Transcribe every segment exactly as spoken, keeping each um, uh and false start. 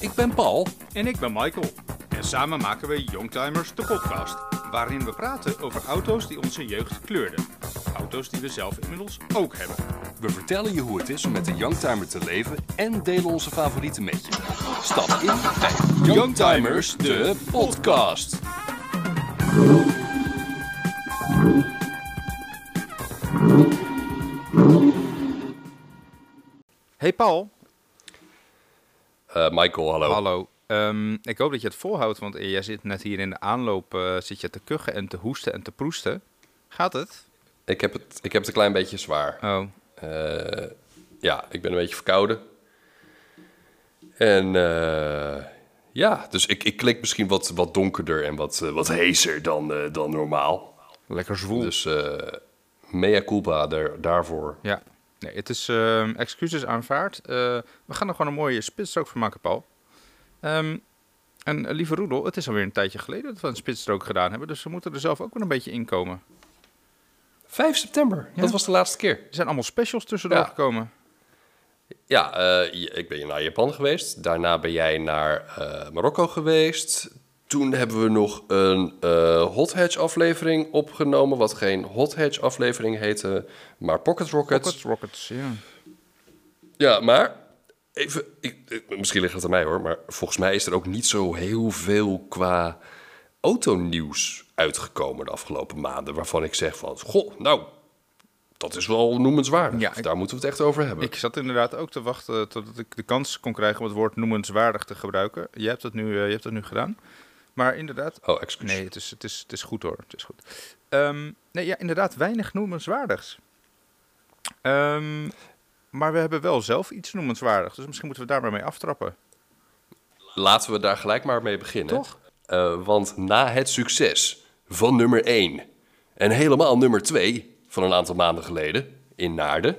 Ik ben Paul. En ik ben Michael. En samen maken we Youngtimers, de podcast. Waarin we praten over auto's die onze jeugd kleurden. Auto's die we zelf inmiddels ook hebben. We vertellen je hoe het is om met een Youngtimer te leven en delen onze favorieten met je. Stap in bij Youngtimers, de podcast. Hey Paul. Uh, Michael, hallo. Hallo. Um, ik hoop dat je het volhoudt, want jij zit net hier in de aanloop uh, zit je te kuchen en te hoesten en te proesten. Gaat het? Ik heb het, ik heb het een klein beetje zwaar. Oh. Uh, ja, ik ben een beetje verkouden. En uh, ja, dus ik, ik klink misschien wat, wat donkerder en wat, uh, wat heeser dan, uh, dan normaal. Lekker zwoel. Dus uh, mea culpa daar, daarvoor. Ja, nee, het is uh, excuses aanvaard. Uh, we gaan er gewoon een mooie spitsstrook van maken, Paul. Um, en uh, lieve Roedel, het is alweer een tijdje geleden dat we een spitsstrook gedaan hebben, dus we moeten er zelf ook wel een beetje in komen. vijf september, ja. Dat was de laatste keer. Er zijn allemaal specials tussendoor ja. gekomen. Ja, uh, ik ben naar Japan geweest. Daarna ben jij naar uh, Marokko geweest. Toen hebben we nog een uh, Hot Hatch aflevering opgenomen, wat geen Hot Hatch aflevering heette, maar Pocket Rockets. Pocket Rockets, ja. Ja, maar even, ik, ik, misschien ligt het aan mij hoor, maar volgens mij is er ook niet zo heel veel qua autonieuws uitgekomen de afgelopen maanden, waarvan ik zeg van, goh, nou, dat is wel noemenswaardig. Ja, ik, daar moeten we het echt over hebben. Ik zat inderdaad ook te wachten totdat ik de kans kon krijgen om het woord noemenswaardig te gebruiken. Je hebt het nu, uh, je hebt het nu gedaan. Maar inderdaad... Oh, excuus. Nee, het is, het is, het is goed hoor. Het is goed. Um, nee, ja, inderdaad, weinig noemenswaardigs. Um, maar we hebben wel zelf iets noemenswaardigs. Dus misschien moeten we daar maar mee aftrappen. Laten we daar gelijk maar mee beginnen. Toch? Uh, want na het succes van nummer één en helemaal nummer twee van een aantal maanden geleden in Naarden,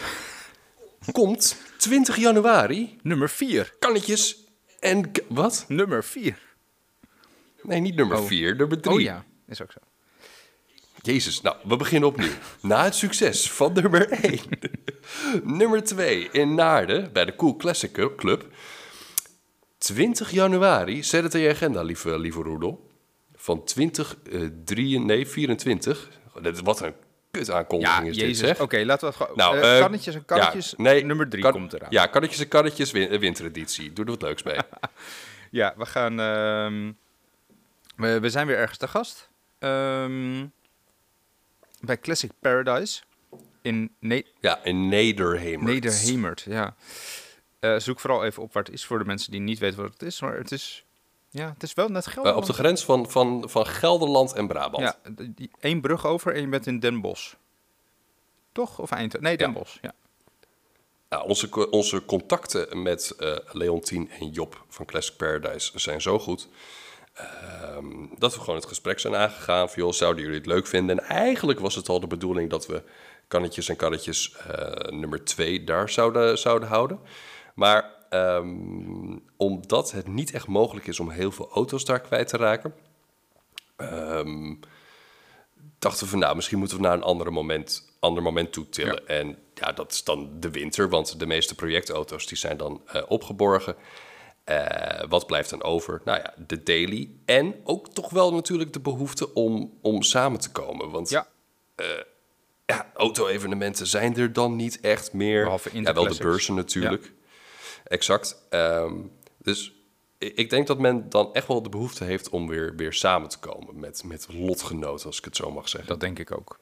komt twintig januari... Nummer vier. Kannetjes en... K- wat? Nummer vier. Nee, niet nummer oh. vier, nummer drie. Oh ja, is ook zo. Jezus, nou, we beginnen opnieuw. Na het succes van nummer één. nummer twee in Naarden, bij de Cool Classic Club. twintig januari, zet het in je agenda, lieve, lieve Roedel. Van twintig, drie, nee, vierentwintig. Wat een kut aankondiging ja, is Jezus. dit, zeg. Oké, okay, laten we het gewoon... Nou, uh, uh, kannetjes en kannetjes, ja, nee, nummer drie kan, komt eraan. Ja, kannetjes en kannetjes, win, wintereditie. Doe er wat leuks mee. Ja, we gaan... Uh, we, we zijn weer ergens te gast. Um, bij Classic Paradise. In ne- ja, in Nederhemert. Nederhemert, ja. Uh, zoek vooral even op waar het is voor de mensen die niet weten wat het is. Maar het is... Ja, het is wel net Gelderland. Uh, op de grens van, van, van Gelderland en Brabant. Ja, die, één brug over en je bent in Den Bosch. Toch? Of Eindhoven? Nee, Den ja. Bosch, ja. Ja, onze, onze contacten met uh, Leontien en Job van Classic Paradise zijn zo goed... Um, dat we gewoon het gesprek zijn aangegaan van, joh, zouden jullie het leuk vinden? En eigenlijk was het al de bedoeling dat we kannetjes en karretjes uh, nummer twee daar zouden, zouden houden. Maar um, omdat het niet echt mogelijk is om heel veel auto's daar kwijt te raken... Um, dachten we, nou, misschien moeten we naar een andere moment, ander moment toe tillen. Ja. En ja, dat is dan de winter, want de meeste projectauto's die zijn dan uh, opgeborgen. Uh, wat blijft dan over? Nou ja, de daily. En ook toch wel natuurlijk de behoefte om, om samen te komen. Want ja. Uh, ja, auto-evenementen zijn er dan niet echt meer. Behalve ja, wel de beurzen natuurlijk. Ja. Exact. Um, dus ik denk dat men dan echt wel de behoefte heeft om weer, weer samen te komen met, met lotgenoten, als ik het zo mag zeggen. Dat denk ik ook.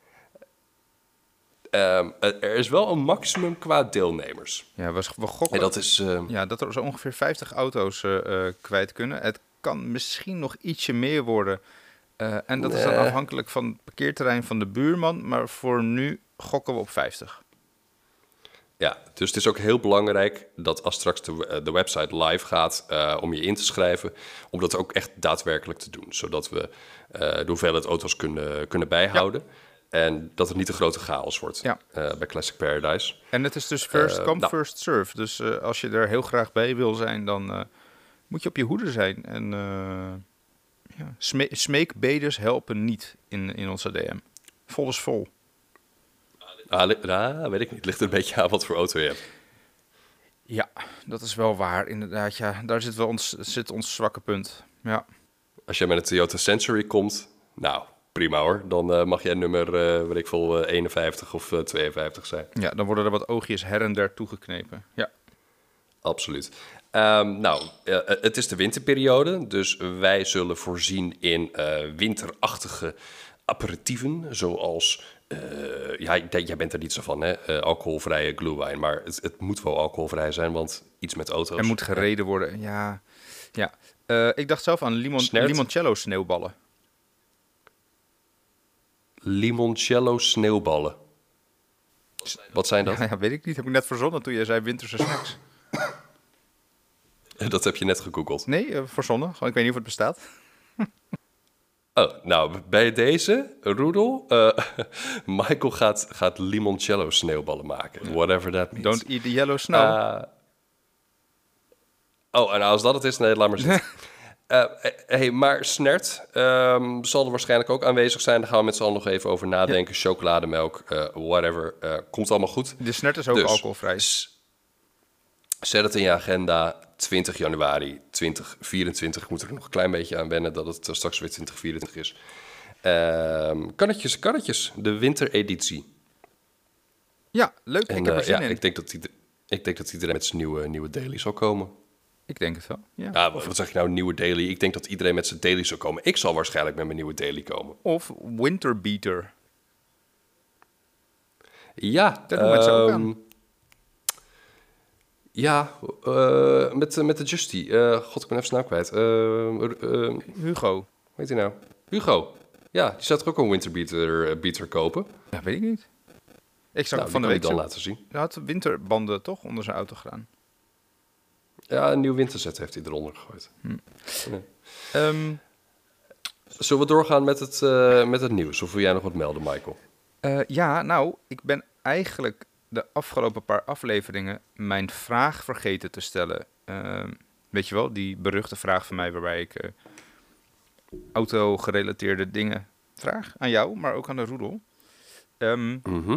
Um, er is wel een maximum qua deelnemers. Ja, we, we gokken en dat is, uh, ja, dat er zo ongeveer vijftig auto's uh, uh, kwijt kunnen. Het kan misschien nog ietsje meer worden. Uh, en dat nee. is dan afhankelijk van het parkeerterrein van de buurman. Maar voor nu gokken we op vijftig. Ja, dus het is ook heel belangrijk dat als straks de, de website live gaat uh, om je in te schrijven, om dat ook echt daadwerkelijk te doen. Zodat we uh, de hoeveelheid auto's kunnen, kunnen bijhouden. Ja. En dat het niet een grote chaos wordt ja. uh, bij Classic Paradise. En het is dus first uh, come, nou. first serve. Dus uh, als je er heel graag bij wil zijn, dan uh, moet je op je hoede zijn. En uh, ja. Sme- smeekbeders helpen niet in, in onze D M. Vol is vol. Ah, li- ah, weet ik niet. Ligt er een beetje aan wat voor auto je hebt. Ja, dat is wel waar, inderdaad. Ja, daar zit wel ons, zit ons zwakke punt. Ja. Als jij met een Toyota Century komt, nou, prima hoor. Dan uh, mag jij nummer, uh, weet ik veel, uh, eenenvijftig of uh, tweeënvijftig zijn. Ja, dan worden er wat oogjes her en der toegeknepen. Ja. Absoluut. Um, nou, uh, het is de winterperiode, dus wij zullen voorzien in uh, winterachtige aperitieven, zoals... Uh, ja, jij bent er niet zo van, hè? Uh, alcoholvrije glühwein. Maar het, het moet wel alcoholvrij zijn, want iets met auto's... Er moet gereden worden, ja. ja. Uh, ik dacht zelf aan limon, limoncello sneeuwballen. Limoncello sneeuwballen. Wat zijn dat? Ja, ja, weet ik niet. Heb ik net verzonnen toen je zei winterse snacks. Dat heb je net gegoogeld. Nee, uh, verzonnen. Gewoon, ik weet niet of het bestaat. Oh, nou, bij deze, Roedel, uh, Michael gaat, gaat limoncello sneeuwballen maken. Whatever that means. Don't eat the yellow snow. Uh, oh, en als dat het is, nee, laat maar zitten. uh, hey, maar Snert um, zal er waarschijnlijk ook aanwezig zijn. Daar gaan we met z'n allen nog even over nadenken. Ja. Chocolademelk, uh, whatever. Uh, komt allemaal goed. De Snert is ook dus, alcoholvrij. S- zet het in je agenda. twintig januari tweeduizend vierentwintig. Ik moet er nog een klein beetje aan wennen dat het straks weer twintig vierentwintig is. Uh, kannetjes, kannetjes. De wintereditie. Ja, leuk. En, ik heb er uh, zin ja, in. Ik denk, dat ieder, ik denk dat iedereen met zijn nieuwe, nieuwe daily zal komen. Ik denk het wel, ja. ja wat zeg je nou, nieuwe daily? Ik denk dat iedereen met zijn daily zal komen. Ik zal waarschijnlijk met mijn nieuwe daily komen. Of winterbeater. Ja. Daar doen we het zo ook aan. Um, Ja, uh, met, met de Justy. Uh, God, ik ben even snel kwijt. Uh, uh, Hugo. Hoe heet hij nou? Hugo. Ja, die zou toch ook een winterbeater uh, beater kopen? Ja, weet ik niet. Ik zag nou, van de week dan zo, laten zien. Hij had winterbanden toch onder zijn auto gedaan. Ja, een nieuw winterset heeft hij eronder gegooid. Hm. Nee. Um, Zullen we doorgaan met het, uh, met het nieuws? Of wil jij nog wat melden, Michael? Uh, ja, nou, ik ben eigenlijk... de afgelopen paar afleveringen mijn vraag vergeten te stellen. Uh, weet je wel, die beruchte vraag van mij waarbij ik uh, auto-gerelateerde dingen vraag aan jou, maar ook aan de Roedel. Um, mm-hmm.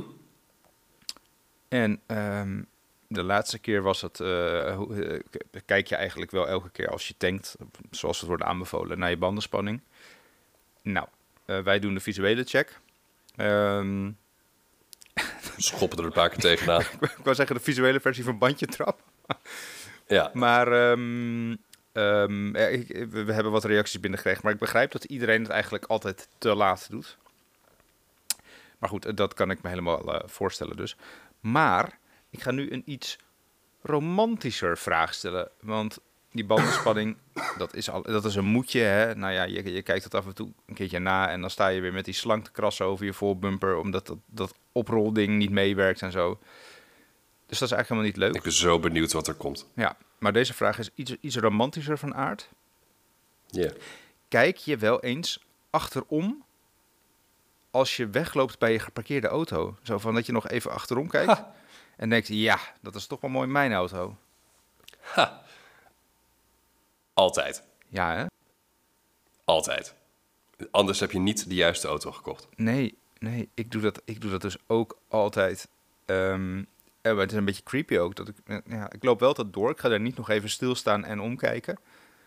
En um, de laatste keer was het, uh, uh, kijk je eigenlijk wel elke keer als je tankt, zoals het wordt aanbevolen, naar je bandenspanning. Nou, uh, wij doen de visuele check. Um, Schoppen er een paar keer tegenaan. Ik wou zeggen de visuele versie van bandje trap. Ja. Maar um, um, ja, ik, we hebben wat reacties binnengekregen. Maar ik begrijp dat iedereen het eigenlijk altijd te laat doet. Maar goed, dat kan ik me helemaal uh, voorstellen dus. Maar ik ga nu een iets romantischer vraag stellen. Want die bandenspanning, dat is, al, dat is een moedje. Hè? Nou ja, je, je kijkt het af en toe een keertje na. En dan sta je weer met die slang te krassen over je voorbumper. Omdat dat, dat oprolding niet meewerkt en zo. Dus dat is eigenlijk helemaal niet leuk. Ik ben zo benieuwd wat er komt. Ja, maar deze vraag is iets, iets romantischer van aard. Ja. Yeah. Kijk je wel eens achterom als je wegloopt bij je geparkeerde auto? Zo van dat je nog even achterom kijkt ha. En denkt, ja, dat is toch wel mooi mijn auto. Ha. Altijd. Ja, hè? Altijd. Anders heb je niet de juiste auto gekocht. Nee, nee, ik doe dat, ik doe dat dus ook altijd. Um, en het is een beetje creepy ook. Dat ik, ja, ik loop wel tot door. Ik ga daar niet nog even stilstaan en omkijken.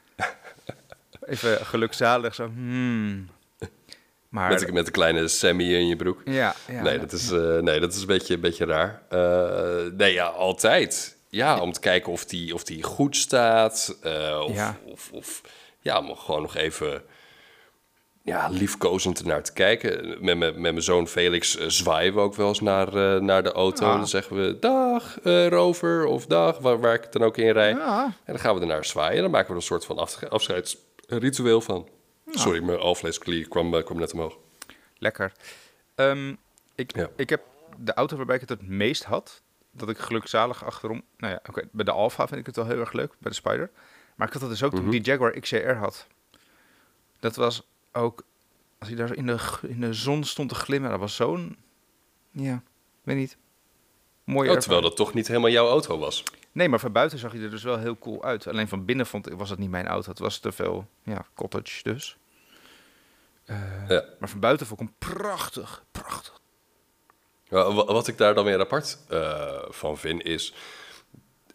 Even gelukzalig zo. Hmm. Maar met, met een kleine Sammy in je broek. Ja, ja, nee, ja, dat is, ja. uh, nee, dat is een beetje, een beetje raar. Uh, nee, ja, altijd. Ja, om te kijken of die, of die goed staat. Uh, of, ja. Of, of ja, om gewoon nog even ja, liefkozend ernaar te kijken. Met, met, met mijn zoon Felix uh, zwaaien we ook wel eens naar, uh, naar de auto. Ja. Dan zeggen we, dag uh, Rover, of dag, waar, waar ik dan ook in rijd. Ja. En dan gaan we ernaar zwaaien. En dan maken we er een soort van af, afscheidsritueel van. Ja. Sorry, mijn alvleesklier kwam, uh, kwam net omhoog. Lekker. Um, ik, ja. ik heb de auto waarbij ik het het meest had, dat ik gelukzalig achterom... Nou ja, oké, okay, bij de Alfa vind ik het wel heel erg leuk, bij de Spider. Maar ik had dat dus ook mm-hmm. toen ik die Jaguar X J R had. Dat was ook... Als hij daar in de, in de zon stond te glimmen, dat was zo'n... Ja, weet niet. Mooie oh, terwijl dat toch niet helemaal jouw auto was. Nee, maar van buiten zag hij er dus wel heel cool uit. Alleen van binnen vond, was het niet mijn auto. Het was te veel, ja, cottage dus. Uh, ja. Maar van buiten vond ik hem prachtig, prachtig. Ja, wat ik daar dan weer apart uh, van vind is...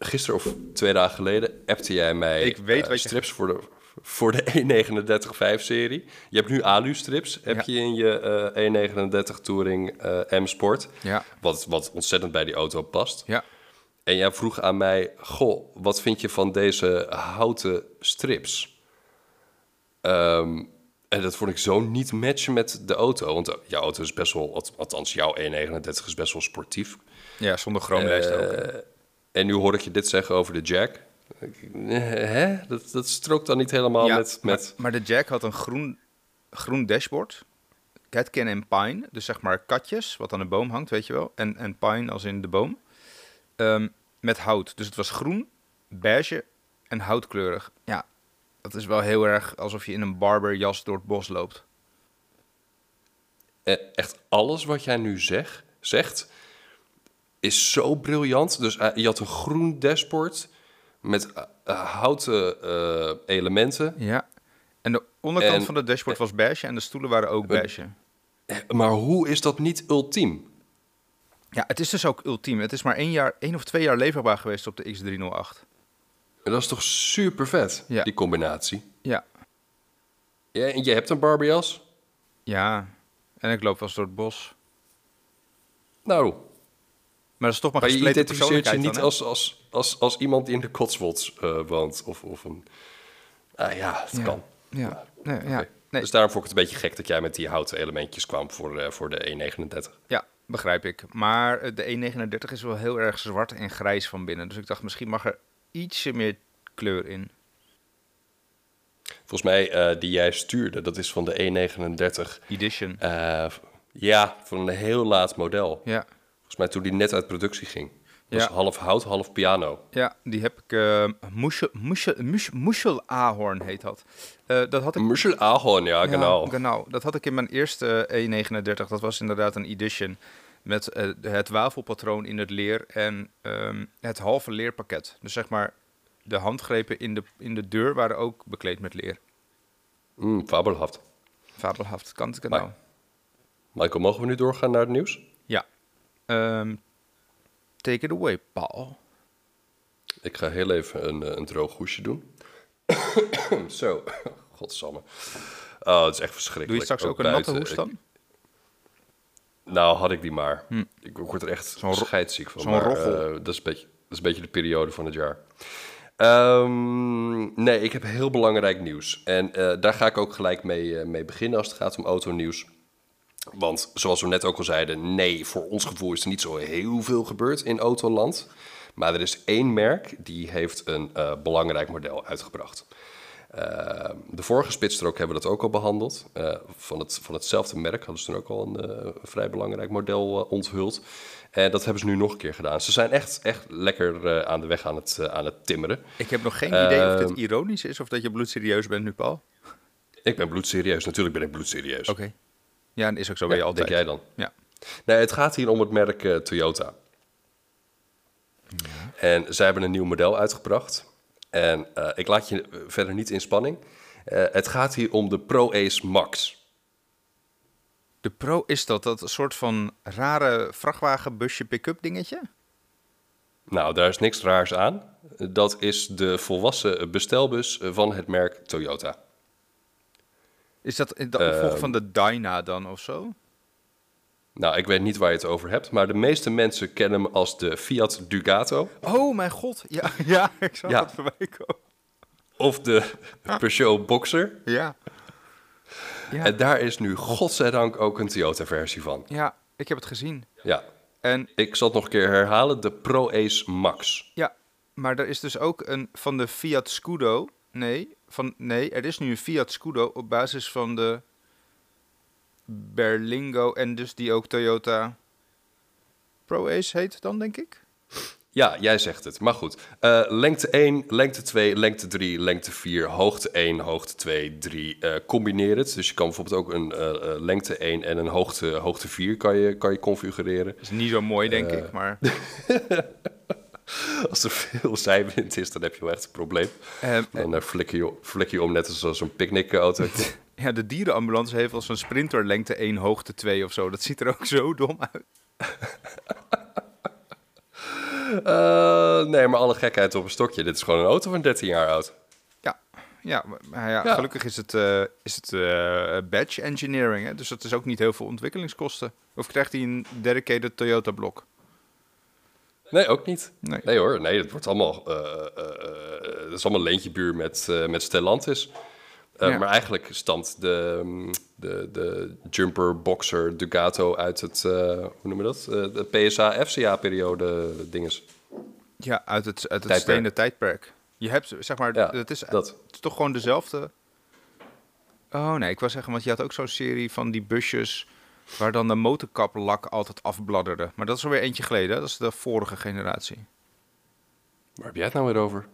gisteren of twee dagen geleden appte jij mij Ik weet uh, wat je... strips voor de, voor de één negenendertig vijf serie. Je hebt nu alu-strips, heb Ja. je in je uh, één negenendertig Touring uh, M-Sport. Ja. Wat, wat ontzettend bij die auto past. Ja. En jij vroeg aan mij, goh, wat vind je van deze houten strips? Um, en dat vond ik zo niet matchen met de auto. Want jouw auto is best wel, althans jouw één negenendertig is best wel sportief. Ja, zonder chroomlijst uh, ook. Hè? En nu hoor ik je dit zeggen over de Jack. Hè? Dat, dat strookt dan niet helemaal ja, met... met... Maar, maar de Jack had een groen, groen dashboard. Catkin en pine. Dus zeg maar katjes, wat aan de boom hangt, weet je wel. En, en pine als in de boom. Um, met hout. Dus het was groen, beige en houtkleurig. Ja, dat is wel heel erg alsof je in een barberjas door het bos loopt. Echt alles wat jij nu zeg, zegt, is zo briljant. Dus uh, je had een groen dashboard met uh, uh, houten uh, elementen. Ja, en de onderkant en, van de dashboard was beige en de stoelen waren ook beige. Uh, maar hoe is dat niet ultiem? Ja, het is dus ook ultiem. Het is maar één, jaar, één of twee jaar leverbaar geweest op de X driehonderdacht. En dat is toch super vet, ja. Die combinatie. Ja. ja. En je hebt een barberjas? Ja, en ik loop wel eens door het bos. Nou... Maar dat is toch maar, maar je identificeert je niet dan, als, als, als, als iemand die in de Cotswolds uh, woont. Of, of een... Ah ja, het ja. kan. Ja. Nee, ja. Okay. Nee. Dus daarom vond ik het een beetje gek dat jij met die houten elementjes kwam voor, uh, voor de één negenendertig. Ja, begrijp ik. Maar de één negenendertig is wel heel erg zwart en grijs van binnen. Dus ik dacht, misschien mag er ietsje meer kleur in. Volgens mij, uh, die jij stuurde, dat is van de één negenendertig... Edition. Uh, ja, van een heel laat model. Ja. Volgens mij toen die net uit productie ging. Dat ja. was half hout, half piano. Ja, die heb ik... Uh, Muschel, Muschel, Muschel, Muschelahorn heet dat. Uh, dat had ik... Muschelahorn, ja, ja, genau. genau. Dat had ik in mijn eerste één negenendertig. Dat was inderdaad een edition. Met uh, het wafelpatroon in het leer en um, het halve leerpakket. Dus zeg maar, de handgrepen in de, in de deur waren ook bekleed met leer. Mm, fabelhaft. Fabelhaft, kan het genau. Maar, Michael, mogen we nu doorgaan naar het nieuws? Ja. Um, take it away, Paul. Ik ga heel even een, een droog hoesje doen. Zo, godsamme. Oh, het is echt verschrikkelijk. Doe je straks ook, ook een buiten. natte hoest dan? Ik, nou, had ik die maar. Hm. Ik word er echt zo'n scheidsziek van. Zo'n maar, roggel. Uh, dat, is een beetje, dat is een beetje de periode van het jaar. Um, nee, ik heb heel belangrijk nieuws. En uh, daar ga ik ook gelijk mee, uh, mee beginnen als het gaat om autonieuws. Want zoals we net ook al zeiden, nee, voor ons gevoel is er niet zo heel veel gebeurd in autoland. Maar er is één merk die heeft een uh, belangrijk model uitgebracht. Uh, de vorige Spitstrook hebben we dat ook al behandeld. Uh, van, het, van hetzelfde merk hadden ze toen ook al een, uh, een vrij belangrijk model uh, onthuld. En dat hebben ze nu nog een keer gedaan. Ze zijn echt, echt lekker uh, aan de weg aan het, uh, aan het timmeren. Ik heb nog geen uh, idee of dit ironisch is of dat je bloedserieus bent nu, Paul. Ik ben bloedserieus. Natuurlijk ben ik bloedserieus. Oké. Okay. Ja, dat is ook zo bij ja, je altijd. Denk jij dan? Ja. Nee, het gaat hier om het merk uh, Toyota. Ja. En zij hebben een nieuw model uitgebracht. En uh, ik laat je verder niet in spanning. Uh, het gaat hier om de Pro-Ace Max. De Pro, is dat dat soort van rare vrachtwagenbusje pick-up dingetje? Nou, daar is niks raars aan. Dat is de volwassen bestelbus van het merk Toyota. Is dat de opvolger uh, van de Dyna dan of zo? Nou, ik weet niet waar je het over hebt, maar de meeste mensen kennen hem als de Fiat Ducato. Oh, mijn god. Ja, ja ik zag ja. dat voorbij komen. Of de Peugeot Boxer. Ja. ja. En daar is nu godzijdank ook een Toyota-versie van. Ja, ik heb het gezien. Ja. En ik zal het nog een keer herhalen, de Pro-Ace Max. Ja, maar er is dus ook een van de Fiat Scudo. Nee, van, nee, er is nu een Fiat Scudo op basis van de Berlingo en dus die ook Toyota Pro-Ace heet dan, denk ik? Ja, jij zegt het. Maar goed, uh, lengte één, lengte twee, lengte drie, lengte vier, hoogte één, hoogte twee, drie. Uh, combineer het. Dus je kan bijvoorbeeld ook een uh, uh, lengte één en een hoogte, hoogte vier kan je, kan je configureren. Dat is niet zo mooi, denk uh, ik, maar... Als er veel zijwind is, dan heb je wel echt een probleem. Um, dan uh, flikker, je, flikker je om net als zo'n picknickauto. Ja, de dierenambulance heeft als een sprinter lengte één, hoogte twee of zo. Dat ziet er ook zo dom uit. Uh, Uh, nee, maar alle gekheid op een stokje. Dit is gewoon een auto van dertien jaar oud. Ja, ja, maar ja, Ja. gelukkig is het, uh, is het uh, badge engineering, hè? Dus dat is ook niet heel veel ontwikkelingskosten. Of krijgt hij een dedicated Toyota-blok? Nee, ook niet. Nee. Nee hoor, nee, het wordt allemaal... Uh, uh, uh, het is allemaal leentjebuur met, uh, met Stellantis. Uh, Ja. Maar eigenlijk stamt de, de, de Jumper Boxer Ducato uit het... Uh, hoe noemen we dat? Uh, de P S A F C A-periode dinges. Ja, uit het, uit het Tijdperk. stenen tijdperk. Je hebt, zeg maar, Ja, het, is, dat. het is toch gewoon dezelfde... Oh nee, ik wou zeggen, want je had ook zo'n serie van die busjes... waar dan de motorkaplak altijd afbladderde. Maar dat is alweer eentje geleden, hè? Dat is de vorige generatie. Waar heb jij het nou weer over?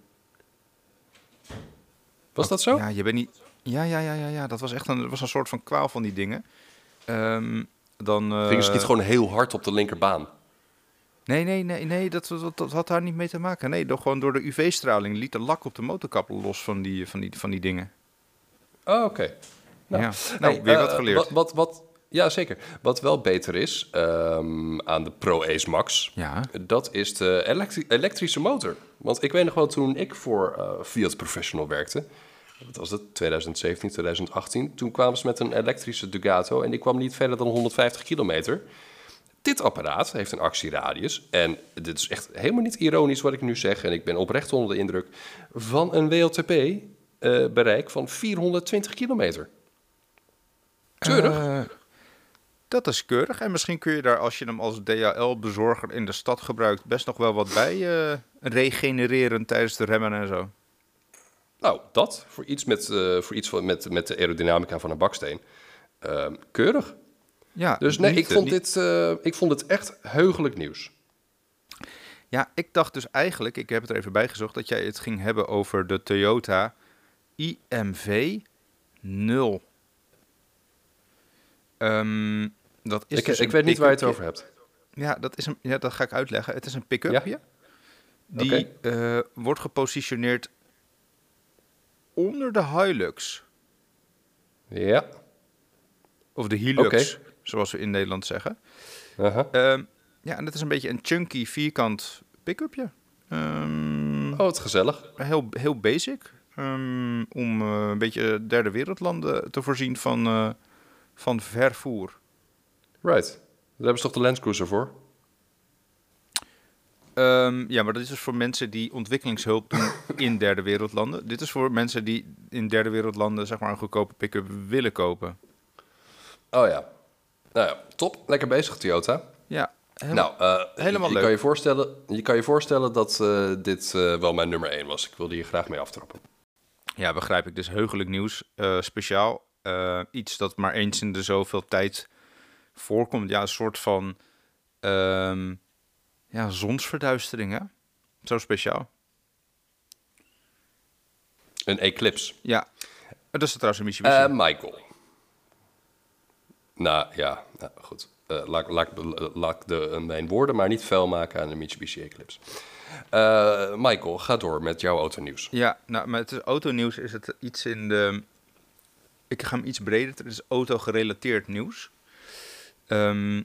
Was dat zo? Ja, je bent niet... Ja, ja, ja, ja, ja. Dat was echt een, dat was een soort van kwaal van die dingen. Ehm, dan... Uh... Gingen ze niet gewoon heel hard op de linkerbaan? Nee, nee, nee, nee dat, dat, dat had daar niet mee te maken. Nee, door, gewoon door de U V-straling liet de lak op de motorkap los van die, van die, van die dingen. Oh, oké. Okay. Nou, ja. nou hey, weer uh, wat geleerd. Wat, wat, wat, ja, zeker. Wat wel beter is um, aan de Pro Ace Max, Ja. dat is de elektri- elektrische motor. Want ik weet nog wel, toen ik voor uh, Fiat Professional werkte, wat was het, twintig zeventien, twintig achttien, toen kwamen ze met een elektrische Ducato en die kwam niet verder dan honderdvijftig kilometer. Dit apparaat heeft een actieradius, en dit is echt helemaal niet ironisch wat ik nu zeg, en ik ben oprecht onder de indruk, van een W L T P-bereik uh, van vierhonderdtwintig kilometer. Keurig. Uh, dat is keurig. En misschien kun je daar, als je hem als D H L-bezorger in de stad gebruikt, best nog wel wat bij uh, regenereren tijdens de remmen en zo. Nou, dat. Voor iets met, uh, voor iets van, met, met de aerodynamica van een baksteen. Uh, keurig. Ja, dus nee, niet, ik, vond niet... dit, uh, ik vond het echt heugelijk nieuws. Ja, ik dacht dus eigenlijk, ik heb het er even bijgezocht, dat jij het ging hebben over de Toyota I M V nul. Um, dat is ik dus ik weet niet waar je het over hebt. Ja, dat, is een, ja, dat ga ik uitleggen. Het is een pick-upje. Ja? Die okay. uh, wordt gepositioneerd onder de Hilux. Ja. Of de Hilux, okay. zoals we in Nederland zeggen. Uh-huh. Um, ja, en dat is een beetje een chunky, vierkant pick-upje. Um, oh, wat gezellig. Heel, heel basic. Um, om uh, een beetje derde wereldlanden te voorzien van, uh, van vervoer. Right. Daar hebben ze toch de Land Cruiser voor? Um, ja, maar dat is dus voor mensen die ontwikkelingshulp doen in derde wereldlanden. Dit is voor mensen die in derde wereldlanden zeg maar een goedkope pick-up willen kopen. Oh ja. Nou ja, top. Lekker bezig, Toyota. Ja. Heel, nou, uh, helemaal je, leuk. Kan je, voorstellen, je kan je voorstellen dat uh, dit uh, wel mijn nummer één was. Ik wilde hier graag mee aftrappen. Ja, begrijp ik. Dus heugelijk nieuws. Uh, speciaal. Uh, iets dat maar eens in de zoveel tijd voorkomt. Ja, een soort van um, ja, zonsverduistering, hè? Zo speciaal. Een Eclipse. Ja. Dat is trouwens een Mitsubishi. Uh, Michael. Nou, ja. Nou, goed. Uh, laat, laat, laat de, uh, mijn woorden maar niet vuil maken aan de Mitsubishi Eclipse. Uh, Michael, ga door met jouw autonieuws. Ja, nou, met het autonieuws is het iets in de... Ik ga hem iets breder. Het is auto-gerelateerd nieuws. Um,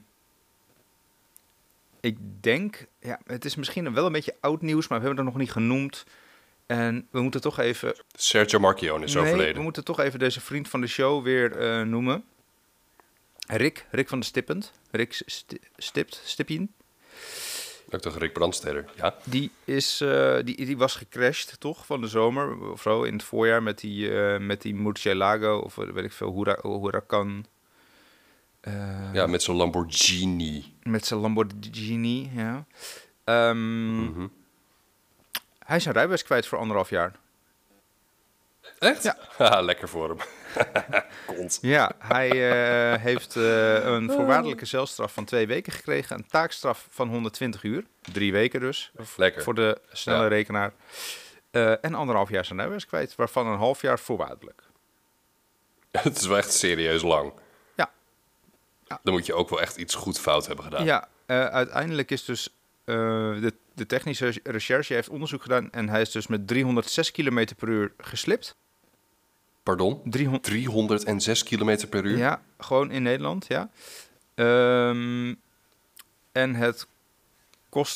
ik denk... Ja, het is misschien wel een beetje oud nieuws, maar we hebben het nog niet genoemd. En we moeten toch even... Sergio Marchionne is nee, overleden. we moeten toch even deze vriend van de show weer uh, noemen. Rick, Rick van de Stippend. Rick sti- Stipt, Stipien. Ook toch Rick Brandsteder, ja. Die, is, uh, die, die was gecrashed, toch, van de zomer, of zo, in het voorjaar met die, uh, met die Murcielago, of weet ik veel, Hura, Huracan. Uh, ja, met zijn Lamborghini. Met zijn Lamborghini, ja. Um, mm-hmm. Hij is zijn rijbewijs kwijt voor anderhalf jaar. Echt? Ja. Haha, lekker voor hem. Kont. Ja, hij uh, heeft uh, een voorwaardelijke celstraf van twee weken gekregen. Een taakstraf van honderdtwintig uur. Drie weken dus. Lekker. Voor de snelle ja. rekenaar. Uh, en anderhalf jaar zijn rijbewijs kwijt. Waarvan een half jaar voorwaardelijk. Het is wel echt serieus lang. Ja. ja. Dan moet je ook wel echt iets goed fout hebben gedaan. Ja, uh, uiteindelijk is dus... Uh, de, de technische recherche heeft onderzoek gedaan. En hij is dus met driehonderdzes kilometer per uur geslipt. Pardon? driehonderd... driehonderdzes kilometer per uur? Ja, gewoon in Nederland, ja. Um, en het kostte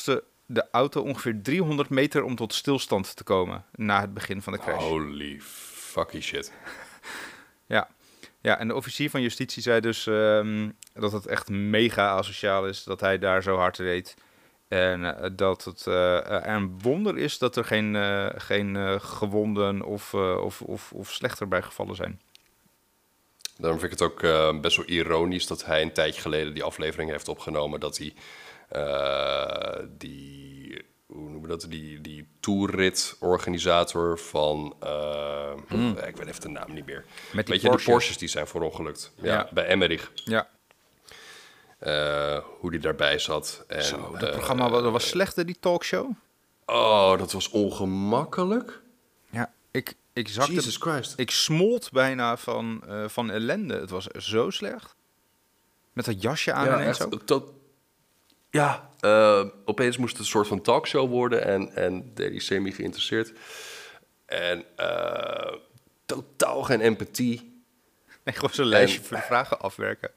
de auto ongeveer driehonderd meter om tot stilstand te komen na het begin van de crash. Holy fucking shit. Ja. Ja, en de officier van justitie zei dus um, dat het echt mega asociaal is dat hij daar zo hard reed. En uh, dat het uh, een wonder is dat er geen, uh, geen uh, gewonden of, uh, of, of, of slechter bij gevallen zijn. Daarom vind ik het ook uh, best wel ironisch dat hij een tijdje geleden die aflevering heeft opgenomen. Dat hij uh, die, hoe noemen we dat, die, die toerrit-organisator van, uh, mm. ik weet even de naam niet meer. Met die Weet je, Porsches. de Porsches die zijn verongelukt. Ja, Ja. bij Emmerich. Ja, Uh, hoe die daarbij zat. En, zo, dat uh, programma was, dat was slechter, die talkshow. Oh, dat was ongemakkelijk. Ja, ik, ik zakte... Jesus Christ. Ik smolt bijna van, uh, van ellende. Het was zo slecht. Met dat jasje aan Ja, ineens echt. ook. Tot, ja, uh, opeens moest het een soort van talkshow worden en, en deed hij semi geïnteresseerd. En uh, totaal geen empathie. Nee, gewoon zo'n lijstje En- voor de vragen afwerken.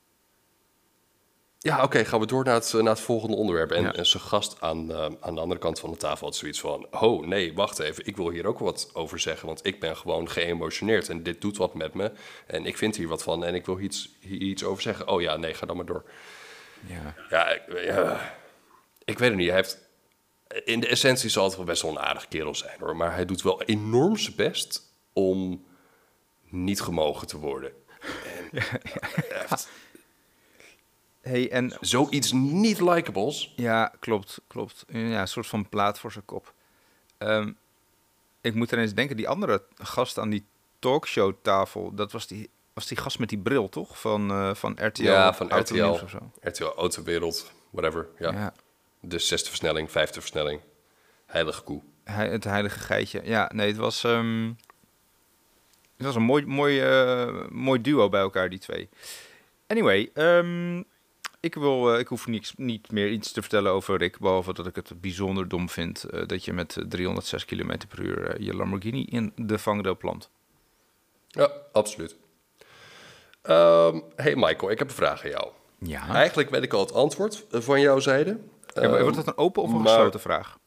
Ja, oké, gaan we door naar het, naar het volgende onderwerp. En, Ja. en zijn gast aan, uh, aan de andere kant van de tafel had zoiets van... Oh, nee, wacht even, ik wil hier ook wat over zeggen... want ik ben gewoon geëmotioneerd en dit doet wat met me... en ik vind hier wat van en ik wil iets, hier iets over zeggen. Oh ja, nee, ga dan maar door. Ja. Ja, ik, ja, ik weet het niet. Hij heeft, in de essentie zal het wel best wel een aardig kerel zijn, hoor. Maar hij doet wel enorm zijn best om niet gemogen te worden. En Ja, hij heeft Hey, en zoiets niet likables. ja, klopt, klopt. Ja, een soort van plaat voor zijn kop. Um, ik moet ineens denken, die andere gast aan die talkshowtafel, dat was die, was die gast met die bril, toch? Van, uh, van R T L. Ja, van R T L. Autonieuws of zo. R T L, Autowereld, whatever. Ja. Ja. De zesde versnelling, vijfde versnelling. Heilige koe. Hij, het heilige geitje. Ja, nee, het was, um, het was een mooi, mooi, uh, mooi duo bij elkaar, die twee. Anyway, um, ik, wil, uh, ik hoef niets, niet meer iets te vertellen over Rick, behalve dat ik het bijzonder dom vind uh, dat je met driehonderdzes kilometer per uur uh, je Lamborghini in de vangrail plant. Ja, absoluut. Um, hey Michael, ik heb een vraag aan jou. Ja. Eigenlijk weet ik al het antwoord van jouw zijde. Ja, Um, wordt dat een open of een maar- gesloten vraag?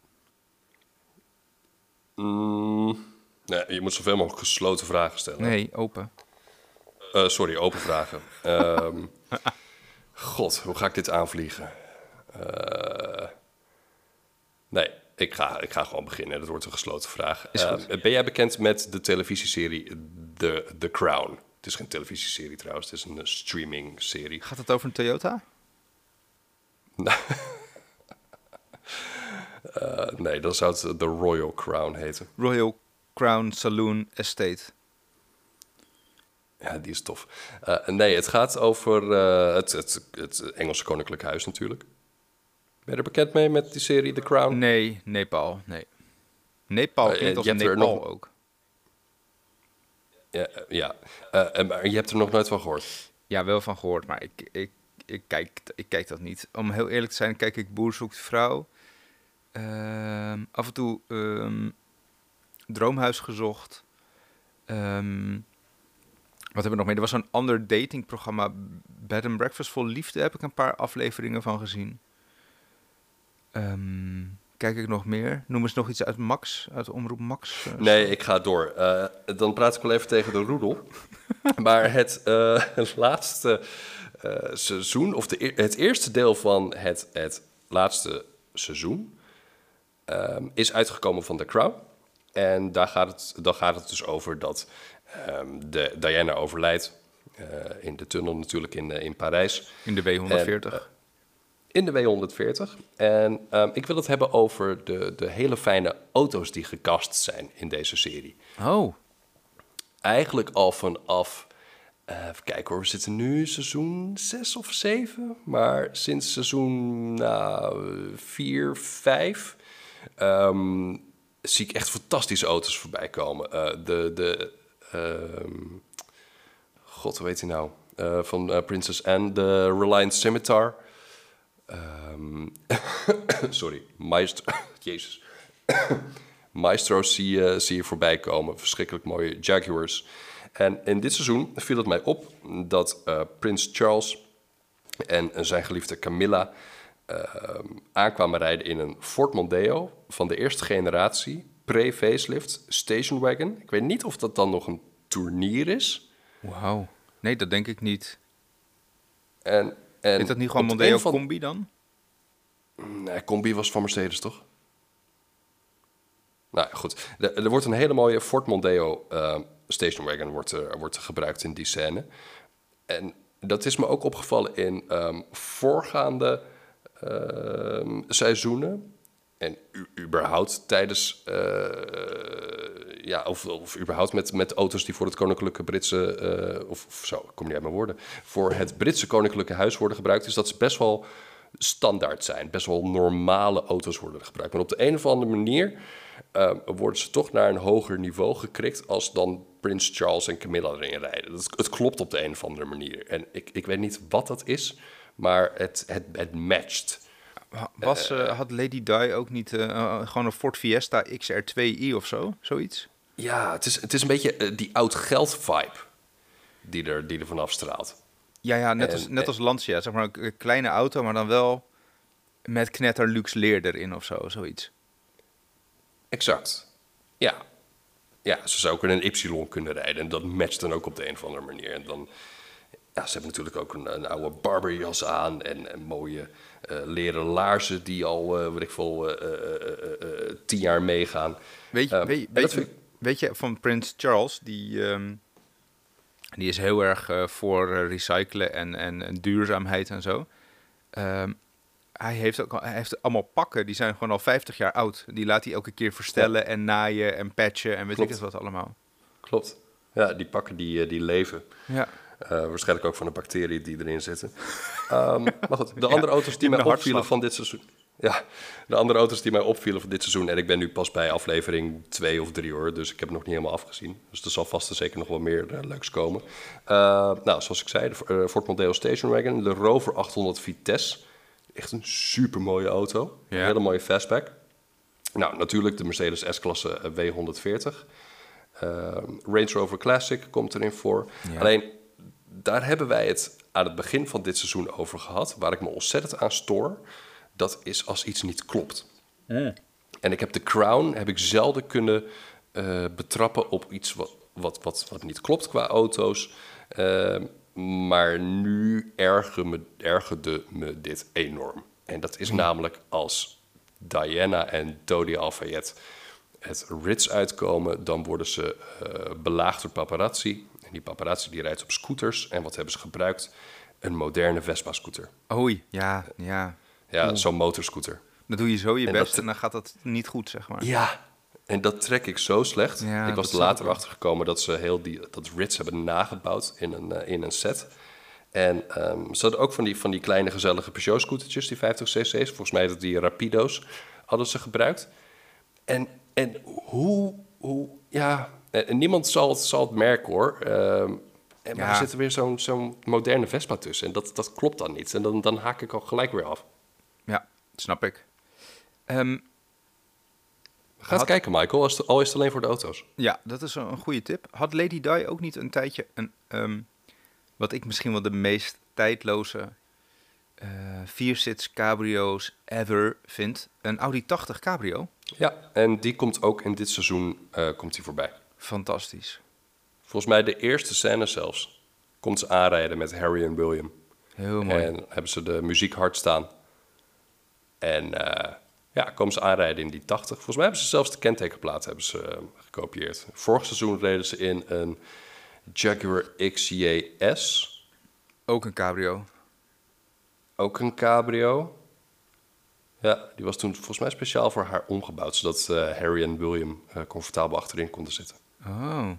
Mm, nee, je moet zoveel mogelijk gesloten vragen stellen. Nee, open. Uh, sorry, open vragen. um, God, hoe ga ik dit aanvliegen? Uh, nee, ik ga, ik ga gewoon beginnen. Dat wordt een gesloten vraag. Is Uh, goed. ben jij bekend met de televisieserie The, The Crown? Het is geen televisieserie trouwens, het is een uh, streaming-serie. Gaat het over een Toyota? Uh, nee, dan zou het The Royal Crown heten. Royal Crown Saloon Estate. Ja, die is tof. Uh, nee, het gaat over uh, het, het, het Engelse Koninklijk Huis natuurlijk. Ben je er bekend mee met die serie The Crown? Nee, Nepal, nee. Nepal Uh, klinkt je als hebt er Nepal nog- ook. Ja, uh, ja. Uh, maar je hebt er nog nooit van gehoord. Ja, wel van gehoord, maar ik, ik, ik, kijk, ik kijk dat niet. Om heel eerlijk te zijn, kijk ik Boer zoekt vrouw. Ehm, af en toe ehm, Droomhuis gezocht. Ehm, wat hebben we nog meer? Er was zo'n ander datingprogramma, Bed and Breakfast vol Liefde. Heb ik een paar afleveringen van gezien. Ehm, kijk ik nog meer? Noem eens nog iets uit Max, uit Omroep Max. eh, Nee, ik ga door. Uh, dan praat ik wel even tegen de roedel. Maar het, uh, het laatste uh, seizoen, of de, e- het eerste deel van het, het laatste seizoen, um, is uitgekomen van The Crown. En daar gaat het, dan gaat het dus over dat um, de Diana overlijdt. Uh, in de tunnel natuurlijk in, uh, in Parijs. In de W honderdveertig. En, uh, in de W honderdveertig. En um, ik wil het hebben over de, de hele fijne auto's die gecast zijn in deze serie. Oh, Eigenlijk al vanaf, uh, even kijken hoor, we zitten nu seizoen zes of zeven. Maar sinds seizoen nou, vier, vijf um, zie ik echt fantastische auto's voorbij komen. Uh, de, de um, god, hoe heet hij nou? Uh, van uh, Princess Anne, de Reliant Scimitar. Um, sorry, Maestro, jezus. Maestro's zie je, zie je voorbij komen, verschrikkelijk mooie Jaguars. En in dit seizoen viel het mij op dat uh, Prins Charles en zijn geliefde Camilla uh, aankwamen rijden in een Ford Mondeo van de eerste generatie, pre-facelift, station wagon. Ik weet niet of dat dan nog een Tournier is. Wauw. Nee, dat denk ik niet. En, en is dat niet gewoon Mondeo van... Combi dan? Nee, Combi was van Mercedes, toch? Nou goed, er, er wordt een hele mooie Ford Mondeo uh, station wagon wordt, uh, wordt gebruikt in die scène. En dat is me ook opgevallen in um, voorgaande uh, seizoenen. En u, überhaupt tijdens, uh, ja, of, of überhaupt met, met auto's die voor het Koninklijke Britse, uh, of, of zo, ik kom niet uit mijn woorden, voor het Britse Koninklijke Huis worden gebruikt, is dat ze best wel standaard zijn. Best wel normale auto's worden gebruikt. Maar op de een of andere manier uh, worden ze toch naar een hoger niveau gekrikt als dan Prins Charles en Camilla erin rijden. Dat, het klopt op de een of andere manier. En ik, ik weet niet wat dat is, maar het, het, het matcht. Was, uh, had Lady Di ook niet uh, uh, gewoon een Ford Fiesta X R twee i of zo? Zoiets? Ja, het is, het is een beetje uh, die oud geld vibe die er, die er vanaf straalt. Ja, ja, net, en, als, net als Lancia. Zeg maar een kleine auto, maar dan wel met knetter luxe leer erin of zo, zoiets. Exact. Ja. Ja, ze zou ook in een Y kunnen rijden. En dat matcht dan ook op de een of andere manier. En dan, ja, ze hebben natuurlijk ook een, een oude barberjas aan en, en mooie uh, leren laarzen die al, uh, weet ik veel, uh, uh, uh, uh, tien jaar meegaan. Weet je, uh, weet, weet, je, weet je van Prins Charles, die, um, die is heel erg uh, voor uh, recyclen en, en, en duurzaamheid en zo. Um, hij heeft ook hij heeft allemaal pakken, die zijn gewoon al vijftig jaar oud. Die laat hij elke keer verstellen ja. en naaien en patchen en weet Klopt. ik het wat allemaal. Klopt. Ja, die pakken die, die leven. Ja. Uh, waarschijnlijk ook van de bacteriën die erin zitten. Um, maar goed, de andere ja, auto's die mij opvielen van dit seizoen. Ja, de andere auto's die mij opvielen van dit seizoen. En ik ben nu pas bij aflevering twee of drie hoor. Dus ik heb het nog niet helemaal afgezien. Dus er zal vast en zeker nog wel meer uh, leuks komen. Uh, nou, zoals ik zei, de uh, Ford Mondeo Station Wagon. De Rover achthonderd Vitesse. Echt een super mooie auto. Ja. Een hele mooie fastback. Nou, natuurlijk de Mercedes S-klasse uh, W honderdveertig. Uh, Range Rover Classic komt erin voor. Ja. Alleen, daar hebben wij het aan het begin van dit seizoen over gehad. Waar ik me ontzettend aan stoor. Dat is als iets niet klopt. Mm. En ik heb de Crown heb ik zelden kunnen uh, betrappen op iets wat, wat, wat, wat niet klopt qua auto's. Uh, maar nu ergerde me, ergerde me dit enorm. En dat is mm. namelijk als Diana en Dodi Al-Fayed het Ritz uitkomen, dan worden ze uh, belaagd door paparazzi. En die paparazzi die rijdt op scooters. En wat hebben ze gebruikt? Een moderne Vespa-scooter. Oei, ja, ja. Ja, zo'n motorscooter. Dan doe je zo je en best dat, en dan gaat dat niet goed, zeg maar. Ja, en dat trek ik zo slecht. Ja, ik was er later achter gekomen dat ze heel die, dat Ritz hebben nagebouwd in een, uh, in een set. En um, ze hadden ook van die, van die kleine gezellige Peugeot-scootertjes, die vijftig cc's. Volgens mij dat die Rapido's hadden ze gebruikt. En, en hoe, hoe, ja, en niemand zal het, zal het merken hoor. Um, en, maar ja. er zit er weer zo'n, zo'n moderne Vespa tussen. En dat, dat klopt dan niet. En dan, dan haak ik al gelijk weer af. Ja, snap ik. Um, Ga had... kijken, Michael, als het, al is het alleen voor de auto's. Ja, dat is een, een goede tip. Had Lady Di ook niet een tijdje een, um, wat ik misschien wel de meest tijdloze uh, viersits cabrio's ever vind, een Audi tachtig cabrio? Ja, en die komt ook in dit seizoen uh, komt die voorbij. Fantastisch. Volgens mij de eerste scène zelfs komt ze aanrijden met Harry en William. Heel mooi. En hebben ze de muziek hard staan. En uh, ja, komen ze aanrijden in die tachtig. Volgens mij hebben ze zelfs de kentekenplaat hebben ze, uh, gekopieerd. Vorig seizoen reden ze in een Jaguar X J S. Ook een cabrio. Ook een cabrio. Ja, die was toen volgens mij speciaal voor haar omgebouwd. Zodat uh, Harry en William uh, comfortabel achterin konden zitten. Oh.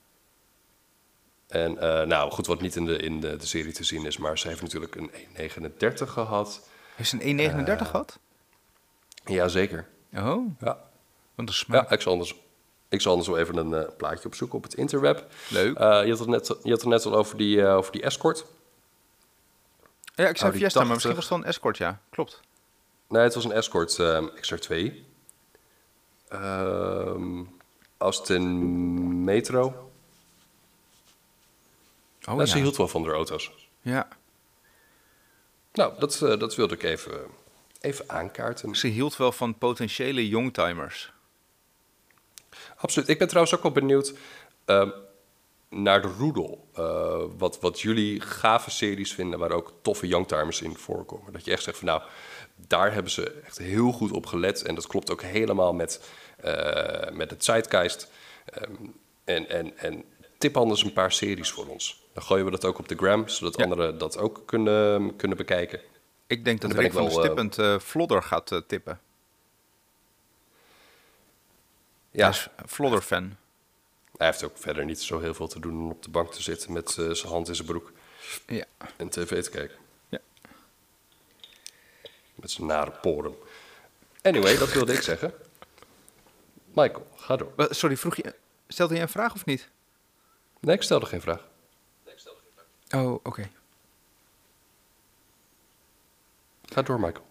En uh, nou goed, wat niet in de, in de, de serie te zien is. Maar ze heeft natuurlijk een één negenendertig gehad. Heeft ze een één negenendertig uh, gehad? Jazeker. Oh, ja. Want de smaak. Ja, ik zal anders, ik zal anders wel even een uh, plaatje opzoeken op het interweb. Leuk. Uh, je, had het net, je had het net al over die, uh, over die Escort. Ja, ik zei Fiesta, maar misschien was het wel een Escort, ja. Klopt. Nee, het was een Escort uh, X R twee. Um, Austin Metro. Oh, nou, ja. Ze hield wel van de auto's. Ja. Nou, dat, uh, dat wilde ik even, even aankaarten. Ze hield wel van potentiële youngtimers. Absoluut. Ik ben trouwens ook wel benieuwd uh, naar de roedel. Uh, wat, wat jullie gave series vinden waar ook toffe youngtimers in voorkomen. Dat je echt zegt van nou, daar hebben ze echt heel goed op gelet. En dat klopt ook helemaal met, uh, met het zeitgeist. Um, en, en, en tip anders een paar series voor ons. Dan gooien we dat ook op de gram, zodat ja. anderen dat ook kunnen, kunnen bekijken. Ik denk dat Rick van der Stippend uh, Vlodder gaat uh, tippen. Ja. Hij is Vlodder-fan. Hij heeft ook verder niet zo heel veel te doen om op de bank te zitten met uh, zijn hand in zijn broek. Ja. En tv te kijken. Ja. Met zijn nare poren. Anyway, dat wilde ik zeggen. Michael, ga door. Uh, sorry, vroeg je, stelde je een vraag of niet? Nee, ik stelde geen vraag. Nee, ik stelde geen vraag. Oh, oké. Okay. Ga door, Michael.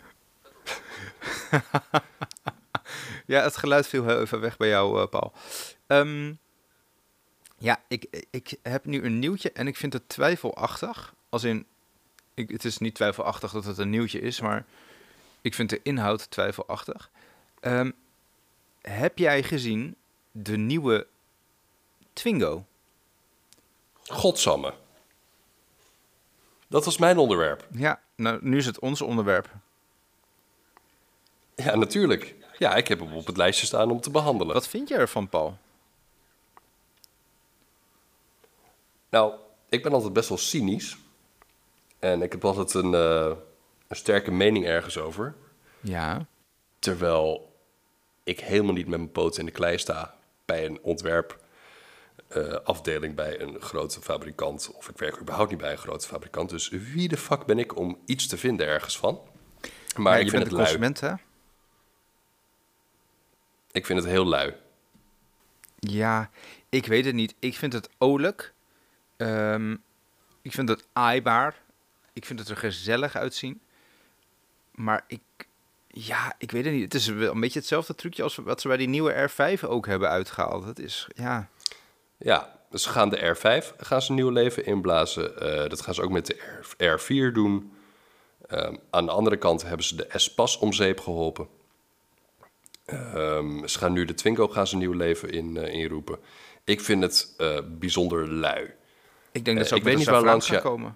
Ja, het geluid viel heel even weg bij jou, uh, Paul. Um, ja, ik, ik heb nu een nieuwtje en ik vind het twijfelachtig. Als in, ik, het is niet twijfelachtig dat het een nieuwtje is, maar ik vind de inhoud twijfelachtig. Um, heb jij gezien de nieuwe Twingo? Godsamme. Dat was mijn onderwerp. Ja, nou, nu is het ons onderwerp. Ja, natuurlijk. Ja, ik heb hem op het lijstje staan om te behandelen. Wat vind je ervan, Paul? Nou, ik ben altijd best wel cynisch. En ik heb altijd een, uh, een sterke mening ergens over. Ja. Terwijl ik helemaal niet met mijn poot in de klei sta bij een ontwerpafdeling uh, bij een grote fabrikant. Of ik werk überhaupt niet bij een grote fabrikant. Dus wie de fuck ben ik om iets te vinden ergens van? Maar ja, je bent het een consument, hè? Ik vind het heel lui. Ja, ik weet het niet. Ik vind het olijk. Um, ik vind het aaibaar. Ik vind het er gezellig uitzien. Maar ik... Ja, ik weet het niet. Het is wel een beetje hetzelfde trucje als wat ze bij die nieuwe R vijf ook hebben uitgehaald. Het is, ja... Ja, dus ze gaan de R vijf gaan ze nieuw leven inblazen. Uh, dat gaan ze ook met de R vier doen. Um, aan de andere kant hebben ze de S-Pas om zeep geholpen. Um, ze gaan nu de Twingo gaan ze nieuw leven in, uh, inroepen. Ik vind het uh, bijzonder lui. Ik denk dat ze uh, ook met een Lancia gaan komen.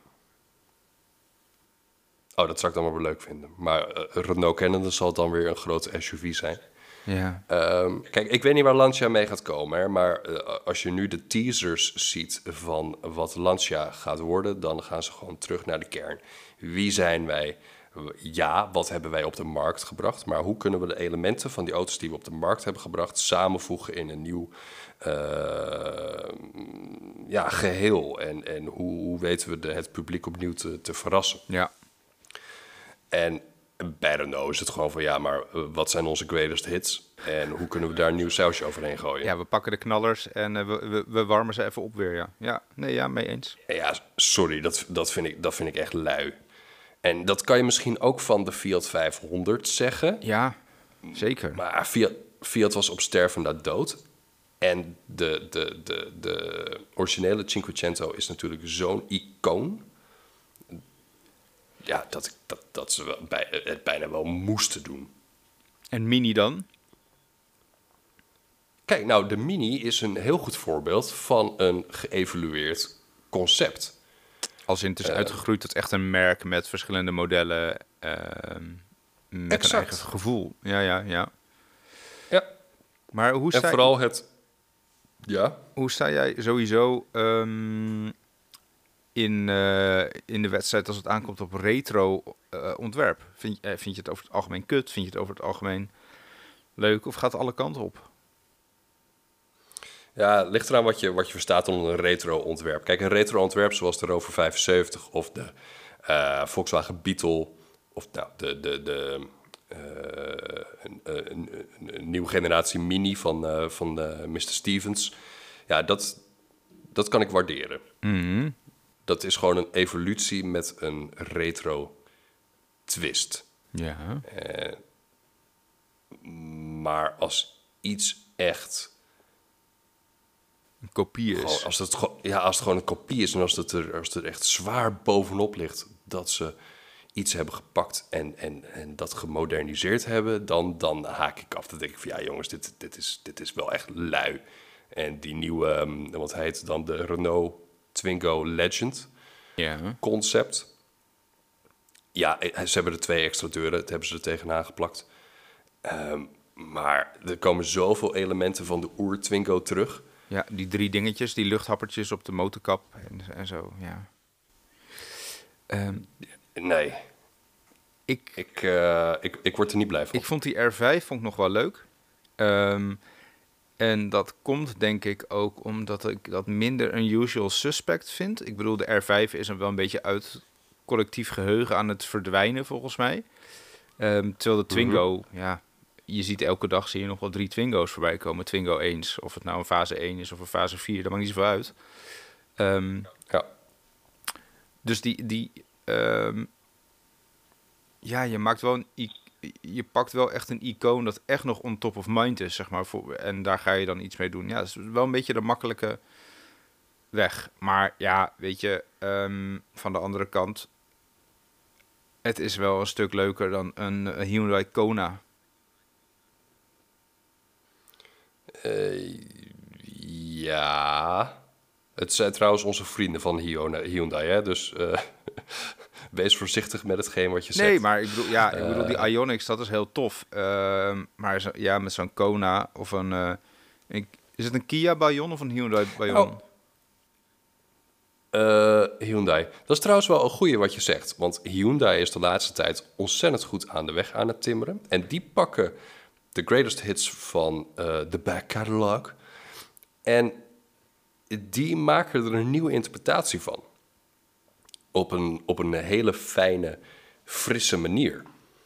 Oh, dat zou ik dan wel leuk vinden. Maar uh, Renault kennende zal het dan weer een grote S U V zijn. Ja. Um, kijk, ik weet niet waar Lancia mee gaat komen. Hè, maar uh, als je nu de teasers ziet van wat Lancia gaat worden, dan gaan ze gewoon terug naar de kern. Wie zijn wij? Ja, wat hebben wij op de markt gebracht? Maar hoe kunnen we de elementen van die auto's die we op de markt hebben gebracht samenvoegen in een nieuw uh, ja, geheel? En, en hoe, hoe weten we de, het publiek opnieuw te, te verrassen? Ja. En bij Renault is het gewoon van ja, maar uh, wat zijn onze greatest hits? En hoe kunnen we daar een nieuw sausje overheen gooien? Ja, we pakken de knallers en uh, we, we, we warmen ze even op weer, ja. Ja, nee, ja, mee eens. Ja, sorry, dat, dat, vind ik, dat vind ik echt lui. En dat kan je misschien ook van de Fiat vijfhonderd zeggen. Ja, zeker. Maar Fiat, Fiat was op sterven na dood. En de, de, de, de originele Cinquecento is natuurlijk zo'n icoon. Ja, dat, dat, dat ze wel bij, het bijna wel moesten doen. En Mini dan? Kijk, nou, de Mini is een heel goed voorbeeld van een geëvalueerd concept. Als in het is uh, uitgegroeid tot echt een merk met verschillende modellen. Uh, met exact. Een eigen gevoel. Ja, ja, ja. Ja. Maar hoe sta en vooral het... Ja? Hoe sta jij sowieso um, in, uh, in de wedstrijd als het aankomt op retro uh, ontwerp? Vind, uh, vind je het over het algemeen kut? Vind je het over het algemeen leuk? Of gaat het alle kanten op? Ja, het ligt eraan wat je, wat je verstaat onder een retro-ontwerp. Kijk, een retro-ontwerp zoals de Rover vijfenzeventig of de uh, Volkswagen Beetle... of nou, de, de, de uh, een, een, een, een nieuwe generatie Mini van, uh, van uh, mister Stevens. Ja, dat, dat kan ik waarderen. Mm-hmm. Dat is gewoon een evolutie met een retro-twist. Ja. Uh, maar als iets echt... een kopie is. Gewoon, als, het, ja, als het gewoon een kopie is en als het, er, als het er echt zwaar bovenop ligt... dat ze iets hebben gepakt en, en, en dat gemoderniseerd hebben, dan, dan haak ik af. Dan denk ik van ja jongens, dit, dit, is, dit is wel echt lui. En die nieuwe, um, wat heet dan de Renault Twingo Legend Ja. concept. Ja, ze hebben er twee extra deuren, dat hebben ze er tegenaan geplakt. Um, maar er komen zoveel elementen van de oer-Twingo terug. Ja, die drie dingetjes, die luchthappertjes op de motorkap en, en zo, ja. Um, nee, ik, ik, uh, ik, ik word er niet blij van. Ik vond die R vijf vond ik nog wel leuk. Um, en dat komt denk ik ook omdat ik dat minder een usual suspect vind. Ik bedoel, de R vijf is een wel een beetje uit collectief geheugen aan het verdwijnen volgens mij. Um, terwijl de Twingo, mm-hmm. ja, je ziet elke dag zie je nog wel drie Twingo's voorbij komen. Twingo eens, of het nou een fase één is of een fase vier, dat maakt niet zoveel uit. Um, ja. Dus die, die um, ja, je maakt wel een, je pakt wel echt een icoon dat echt nog on top of mind is, zeg maar. Voor, en daar ga je dan iets mee doen. Ja, dat is wel een beetje de makkelijke weg. Maar ja, weet je, um, van de andere kant, het is wel een stuk leuker dan een, een Hyundai Kona. Uh, ja. Het zijn trouwens onze vrienden van Hyundai, hè? Dus uh, wees voorzichtig met hetgeen wat je zegt. Nee, maar ik bedoel, ja, ik bedoel die Ioniqs, dat is heel tof. Uh, maar zo, ja, met zo'n Kona of een, uh, een... Is het een Kia Bayon of een Hyundai Bayon? Oh. Uh, Hyundai. Dat is trouwens wel een goeie wat je zegt. Want Hyundai is de laatste tijd ontzettend goed aan de weg aan het timmeren. En die pakken de greatest hits van uh, de back catalog. En die maken er een nieuwe interpretatie van. Op een, op een hele fijne, frisse manier.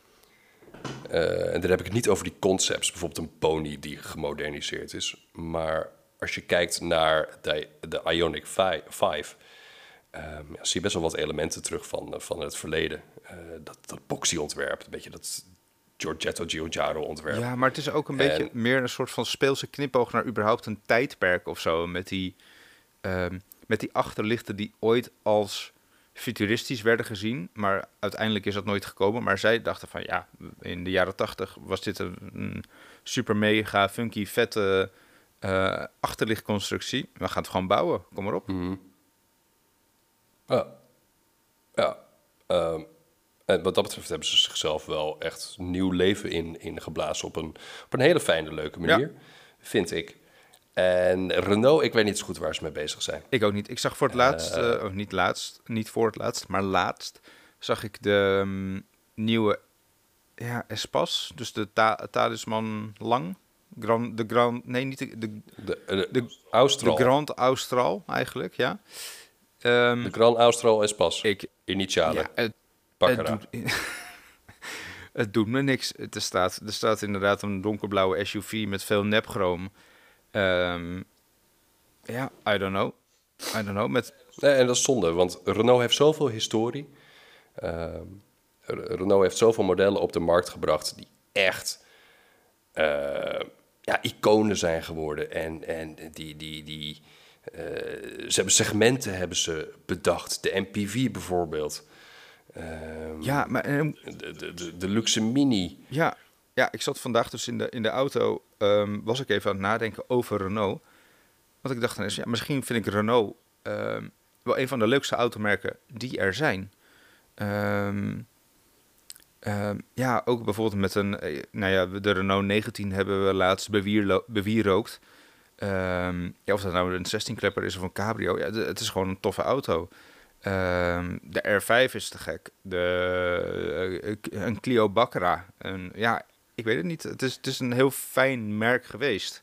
Uh, en dan heb ik het niet over die concepts. Bijvoorbeeld een pony die gemoderniseerd is. Maar als je kijkt naar de, de Ioniq vijf... Um, ja, zie je best wel wat elementen terug van, uh, van het verleden. Uh, dat, dat boxy-ontwerp, een beetje dat Giorgetto Giugiaro-ontwerp. Ja, maar het is ook een en, beetje meer een soort van speelse knipoog naar überhaupt een tijdperk of zo. Met die, um, met die achterlichten die ooit als futuristisch werden gezien. Maar uiteindelijk is dat nooit gekomen. Maar zij dachten van ja, in de jaren tachtig was dit een, een super mega funky, vette uh, achterlichtconstructie. We gaan het gewoon bouwen, kom maar op. Mm-hmm. Ja, ja. Um, en wat dat betreft hebben ze zichzelf wel echt nieuw leven in, in geblazen op een, op een hele fijne, leuke manier, ja. vind ik. En Renault, ik weet niet zo goed waar ze mee bezig zijn. Ik ook niet. Ik zag voor het laatst, uh, uh, of niet laatst, niet voor het laatst, maar laatst zag ik de um, nieuwe ja, Espas, dus de ta- Talisman Lang, Grand, de Grand, nee niet de, de, de, de, de Austral, de Grand Austral eigenlijk, ja. Um, de Grand Austral Espas, ik, initiale. Ja, het, het, doet, het doet me niks. Het er, staat, er staat inderdaad een donkerblauwe S U V met veel nepchroom. Um, ja, I don't know. I don't know. Met... Nee, en dat is zonde, want Renault heeft zoveel historie. Uh, Renault heeft zoveel modellen op de markt gebracht die echt uh, ja, iconen zijn geworden. En, en die... die, die Uh, ze hebben segmenten hebben ze bedacht. De M P V bijvoorbeeld. Um, ja, maar... Um, de, de, de, de luxe Mini. Ja, ja, ik zat vandaag dus in de, in de auto... Um, was ik even aan het nadenken over Renault. Want ik dacht dan eens... Ja, misschien vind ik Renault... Um, wel een van de leukste automerken die er zijn. Um, um, ja, ook bijvoorbeeld met een... Nou ja, de Renault negentien hebben we laatst bewierlo- bewierookt... Um, ja, of dat nou een zestien-klepper is of een cabrio. Ja, de, het is gewoon een toffe auto. Um, de R vijf is te gek. De, uh, een Clio Baccara. Een, ja, ik weet het niet. Het is, het is een heel fijn merk geweest.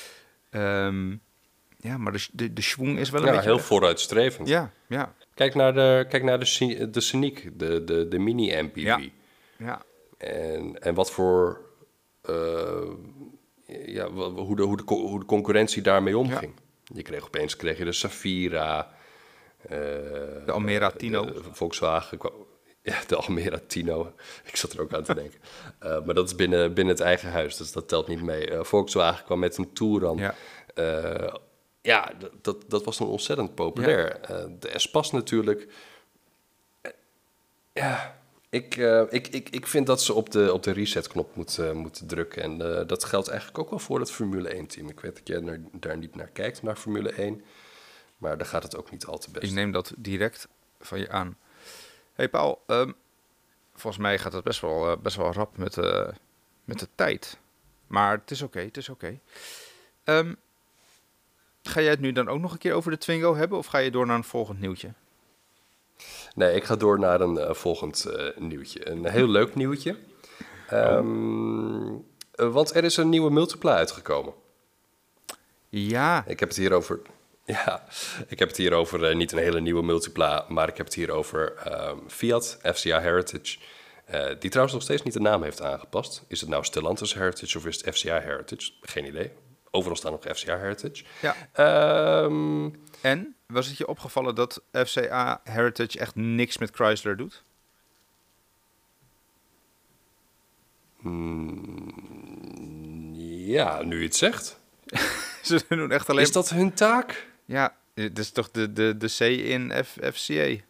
Um, ja, maar de, de, de schwung is wel een ja, beetje... heel vooruitstrevend. Ja, ja. Kijk naar de, kijk naar de, de Scenic, de, de, de mini-M P V. Ja, ja. En, en wat voor... Uh, Ja, hoe de, hoe, de, hoe de concurrentie daarmee omging. Ja. Je kreeg opeens kreeg je de Safira. Uh, de Almera Tino. De, de Volkswagen. Ja, de Almera Tino. Ik zat er ook aan te denken. Uh, maar dat is binnen, binnen het eigen huis, dus dat telt niet mee. Uh, Volkswagen kwam met een Touran. Ja, uh, ja d- dat, dat was dan ontzettend populair. Ja. Uh, de Espas natuurlijk. Uh, ja, Ik, uh, ik, ik, ik vind dat ze op de, op de resetknop moeten, moeten drukken. En uh, dat geldt eigenlijk ook wel voor het Formule één-team. Ik weet dat jij naar, daar niet naar kijkt, naar Formule één. Maar daar gaat het ook niet al te best. Ik neem dat direct van je aan. Hey Paul, um, volgens mij gaat het best wel, uh, best wel rap met, uh, met de tijd. Maar het is oké, okay, het is oké. Okay. Um, ga jij het nu dan ook nog een keer over de Twingo hebben? Of ga je door naar een volgend nieuwtje? Nee, ik ga door naar een uh, volgend uh, nieuwtje. Een heel leuk nieuwtje. Um, oh. uh, want er is een nieuwe Multipla uitgekomen. Ja. Ik heb het hier over... Ja, ik heb het hier over uh, niet een hele nieuwe Multipla, maar ik heb het hier over um, Fiat F C A Heritage. Uh, die trouwens nog steeds niet de naam heeft aangepast. Is het nou Stellantis Heritage of is het F C A Heritage? Geen idee. Overal staan nog F C A Heritage. Ja. Um, en was het je opgevallen dat F C A Heritage echt niks met Chrysler doet? Mm, ja, nu je het zegt. Ze doen echt alleen... Is dat hun taak? Ja, het is toch de, de, de C in F, F C A?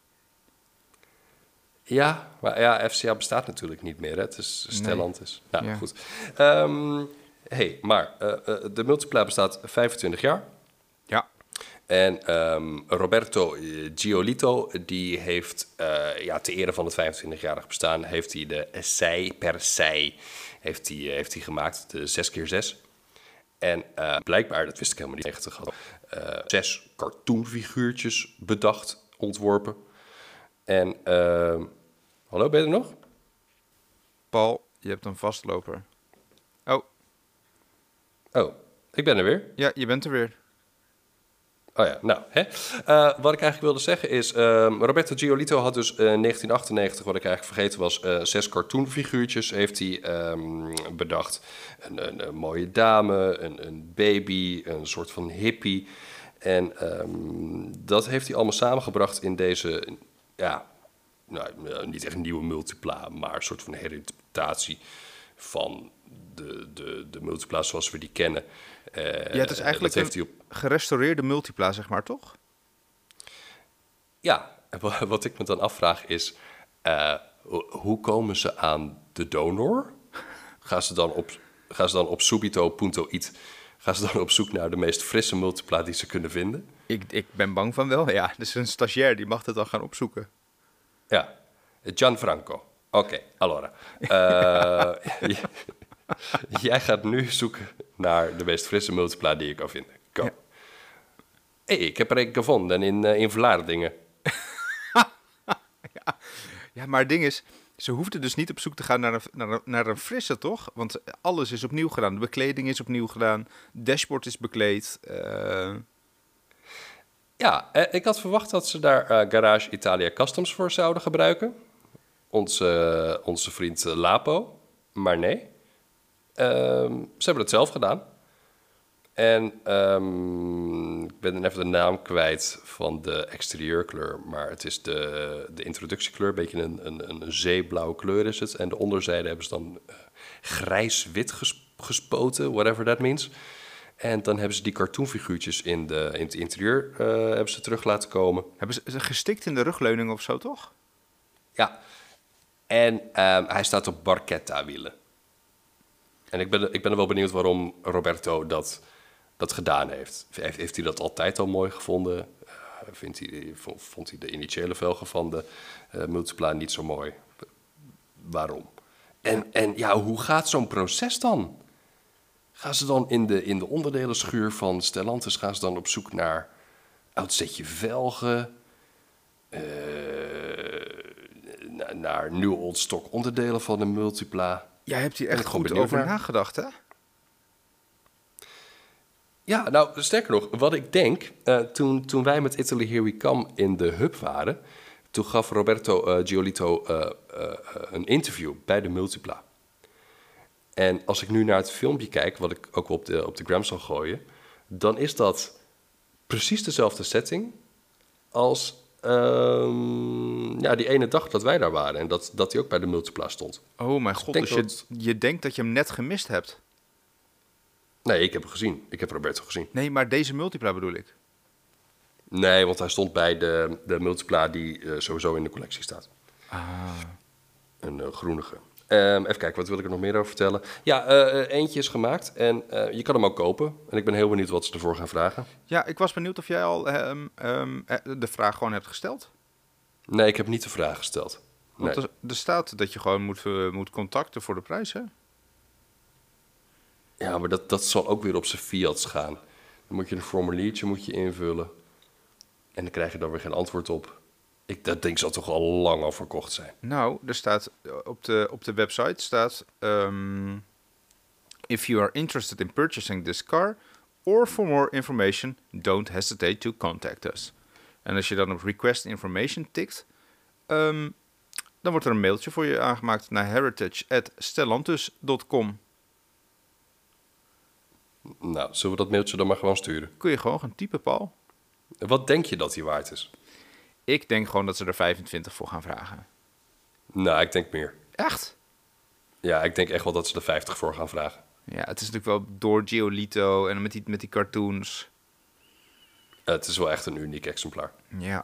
Ja, maar ja, F C A bestaat natuurlijk niet meer. Hè? Het is Stellantis. Nee. Nou, ja. goed. Um, hey, maar uh, uh, de Multipla bestaat vijfentwintig jaar. Ja. En um, Roberto Giolito, die heeft, uh, ja, ter ere van het vijfentwintigjarig bestaan, heeft hij de sei per sei heeft hij, heeft hij gemaakt, de zes keer zes. En uh, blijkbaar, dat wist ik helemaal niet echt, had uh, zes cartoonfiguurtjes bedacht, ontworpen. En, uh, hallo, ben je er nog? Paul, je hebt een vastloper. Oh. Oh, ik ben er weer. Ja, je bent er weer. Oh ja, nou, hè. Uh, wat ik eigenlijk wilde zeggen is, uh, Roberto Giolito had dus in uh, negentien achtennegentig, wat ik eigenlijk vergeten was, uh, zes cartoonfiguurtjes heeft hij um, bedacht. Een, een, een mooie dame, een, een baby, een soort van hippie. En um, dat heeft hij allemaal samengebracht in deze, ja, nou, niet echt een nieuwe Multipla, maar een soort van herinterpretatie van de, de, de Multipla zoals we die kennen. Uh, ja, het is eigenlijk een hij op... gerestaureerde Multipla, zeg maar, toch? Ja, wat ik me dan afvraag is, uh, hoe komen ze aan de donor? Gaan ze dan op, gaan ze dan op subito punto it, gaan ze dan op zoek naar de meest frisse Multipla die ze kunnen vinden? Ik, ik ben bang van wel, ja. Dus een stagiair, die mag het dan gaan opzoeken. Ja, Gianfranco. Oké, okay, allora. Uh, jij gaat nu zoeken naar de meest frisse Multipla die je kan vinden. Go. Ja. Hey, ik heb er een gevonden in, uh, in Vlaardingen. ja. ja, maar het ding is, ze hoefden dus niet op zoek te gaan naar een, naar een, naar een frisse, toch? Want alles is opnieuw gedaan. De bekleding is opnieuw gedaan. Dashboard is bekleed. Uh... Ja, uh, ik had verwacht dat ze daar uh, Garage Italia Customs voor zouden gebruiken. Onze, uh, onze vriend uh, Lapo. Maar nee. Uh, ze hebben het zelf gedaan. En um, ik ben even de naam kwijt van de exterieurkleur. Maar het is de, de introductiekleur. Een beetje een, een, een zeeblauwe kleur is het. En de onderzijde hebben ze dan uh, grijs-wit ges, gespoten. Whatever that means. En dan hebben ze die cartoonfiguurtjes in, de, in het interieur uh, hebben ze terug laten komen. Hebben ze gestikt in de rugleuning of zo, toch? Ja. En um, hij staat op Barchetta-wielen. En ik ben, ik ben er wel benieuwd waarom Roberto dat, dat gedaan heeft. Heeft, heeft hij dat altijd al mooi gevonden? Uh, vindt hij, vond hij de initiële velgen van de uh, Multipla niet zo mooi? Waarom? En, en ja, hoe gaat zo'n proces dan? Gaan ze dan in de, in de onderdelenschuur van Stellantis gaan ze dan op zoek naar oud setje velgen? Uh, naar, naar nieuw old stock onderdelen van de Multipla? Jij hebt hier echt goed over naar... nagedacht, hè? Ja, nou, sterker nog, wat ik denk... Uh, toen, toen wij met Italy Here We Come in de hub waren... toen gaf Roberto uh, Giolito uh, uh, een interview bij de Multipla. En als ik nu naar het filmpje kijk... wat ik ook op de, op de gram zal gooien... dan is dat precies dezelfde setting... als um, ja, die ene dag dat wij daar waren... en dat, dat hij ook bij de Multipla stond. Oh mijn god, dus dat... je, je denkt dat je hem net gemist hebt? Nee, ik heb hem gezien. Ik heb Roberto gezien. Nee, maar deze Multipla bedoel ik. Nee, want hij stond bij de, de Multipla die uh, sowieso in de collectie staat. Ah. Een uh, groenige. Um, even kijken, wat wil ik er nog meer over vertellen? Ja, uh, eentje is gemaakt en uh, je kan hem ook kopen. En ik ben heel benieuwd wat ze ervoor gaan vragen. Ja, ik was benieuwd of jij al um, um, de vraag gewoon hebt gesteld. Nee, ik heb niet de vraag gesteld. Want nee. er, er staat dat je gewoon moet, uh, moet contacten voor de prijs, hè? Ja, maar dat, dat zal ook weer op zijn fiats gaan. Dan moet je een formuliertje moet je invullen. En dan krijg je dan weer geen antwoord op. Ik, dat ding zal toch al lang al verkocht zijn. Nou, er staat op de, op de website staat... Um, if you are interested in purchasing this car... or for more information, don't hesitate to contact us. En als je dan op request information tikt... Um, dan wordt er een mailtje voor je aangemaakt naar heritage at stellantis dot com. Nou, zullen we dat mailtje dan maar gewoon sturen? Kun je gewoon gaan typen, Paul. Wat denk je dat die waard is? Ik denk gewoon dat ze er vijfentwintig voor gaan vragen. Nou, ik denk meer. Echt? Ja, ik denk echt wel dat ze er vijftig voor gaan vragen. Ja, het is natuurlijk wel door Giolito en met die, met die cartoons. Uh, het is wel echt een uniek exemplaar. Ja.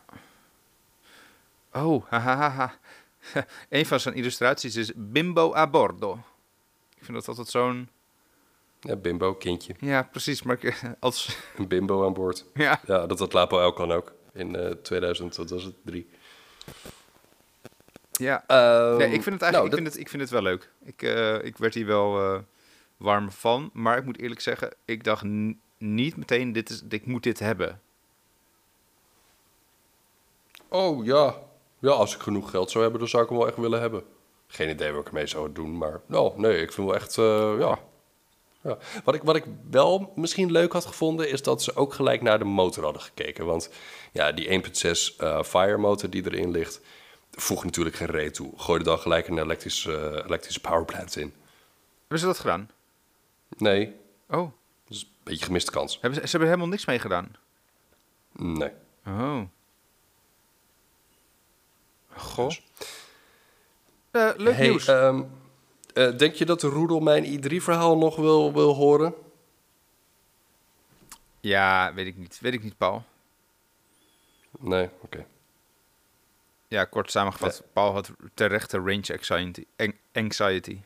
Oh, hahaha. Een van zijn illustraties is Bimbo a bordo. Ik vind dat altijd zo'n... Ja, bimbo, kindje. Ja, precies. Maar ik, als... Een bimbo aan boord. Ja. Ja, dat had Lapo El kan ook. In uh, tweeduizend, wat was het, drie. Ja. Um, Nee, ik vind het eigenlijk nou, ik vind het, ik vind het wel leuk. Ik, uh, ik werd hier wel uh, warm van. Maar ik moet eerlijk zeggen, ik dacht n- niet meteen, dit is, ik moet dit hebben. Oh, ja. Ja, als ik genoeg geld zou hebben, dan zou ik hem wel echt willen hebben. Geen idee wat ik ermee zou doen, maar... Nou, nee, ik vind wel echt, uh, ja... Ja. Wat, ik, wat ik wel misschien leuk had gevonden, is dat ze ook gelijk naar de motor hadden gekeken. Want ja, die één komma zes uh, Fire motor die erin ligt, voegt natuurlijk geen reet toe. Gooi er dan gelijk een elektrische, uh, elektrische powerplant in. Hebben ze dat gedaan? Nee. Oh. Dat is een beetje gemiste kans. Hebben ze, ze hebben helemaal niks mee gedaan? Nee. Oh. Goh. Dus. Uh, leuk hey, nieuws. Um, uh, denk je dat de Roedel mijn i drie verhaal nog wil, wil horen? Ja, weet ik niet. Weet ik niet, Paul. Nee, oké. Okay. Ja, kort samengevat. Ja. Paul had terechte range anxiety. anxiety.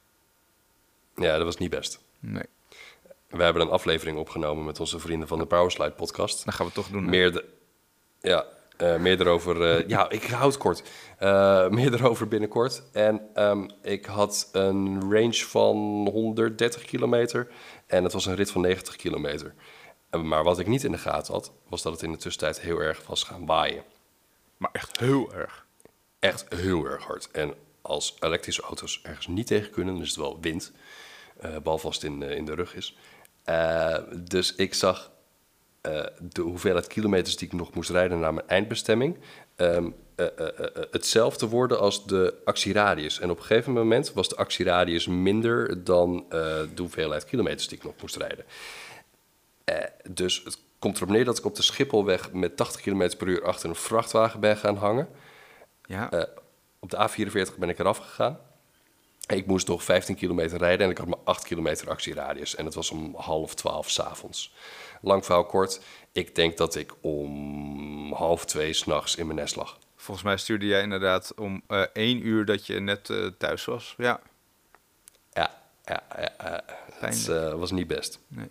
Ja, dat was niet best. Nee. We hebben een aflevering opgenomen met onze vrienden van de Powerslide podcast. Dat gaan we toch doen. Meer, de, ja, uh, meer erover... Uh, ja, ik hou het kort. Uh, meer erover binnenkort. En um, ik had een range van honderddertig kilometer. En het was een rit van negentig kilometer. Maar wat ik niet in de gaten had, was dat het in de tussentijd heel erg was gaan waaien. Maar echt heel erg. Echt heel erg hard. En als elektrische auto's ergens niet tegen kunnen, dan is het wel wind. Uh, behalve als het in, uh, in de rug is. Uh, dus ik zag uh, de hoeveelheid kilometers die ik nog moest rijden naar mijn eindbestemming... Um, uh, uh, uh, hetzelfde worden als de actieradius. En op een gegeven moment was de actieradius minder dan uh, de hoeveelheid kilometers die ik nog moest rijden. Uh, dus het komt erop neer dat ik op de Schipholweg met tachtig kilometer per uur achter een vrachtwagen ben gaan hangen. Ja. Uh, op de A vierenveertig ben ik eraf gegaan. Ik moest nog vijftien kilometer rijden en ik had maar acht kilometer actieradius. En het was om half twaalf 's avonds. Lang verhaal kort, ik denk dat ik om half twee 's nachts in mijn nest lag. Volgens mij stuurde jij inderdaad om uh, één uur dat je net uh, thuis was. Ja. Ja, ja, ja, ja. Het uh, was niet best. Nee.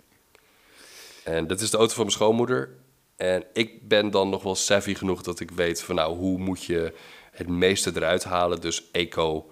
En dat is de auto van mijn schoonmoeder. En ik ben dan nog wel savvy genoeg dat ik weet van nou, hoe moet je het meeste eruit halen. Dus Eco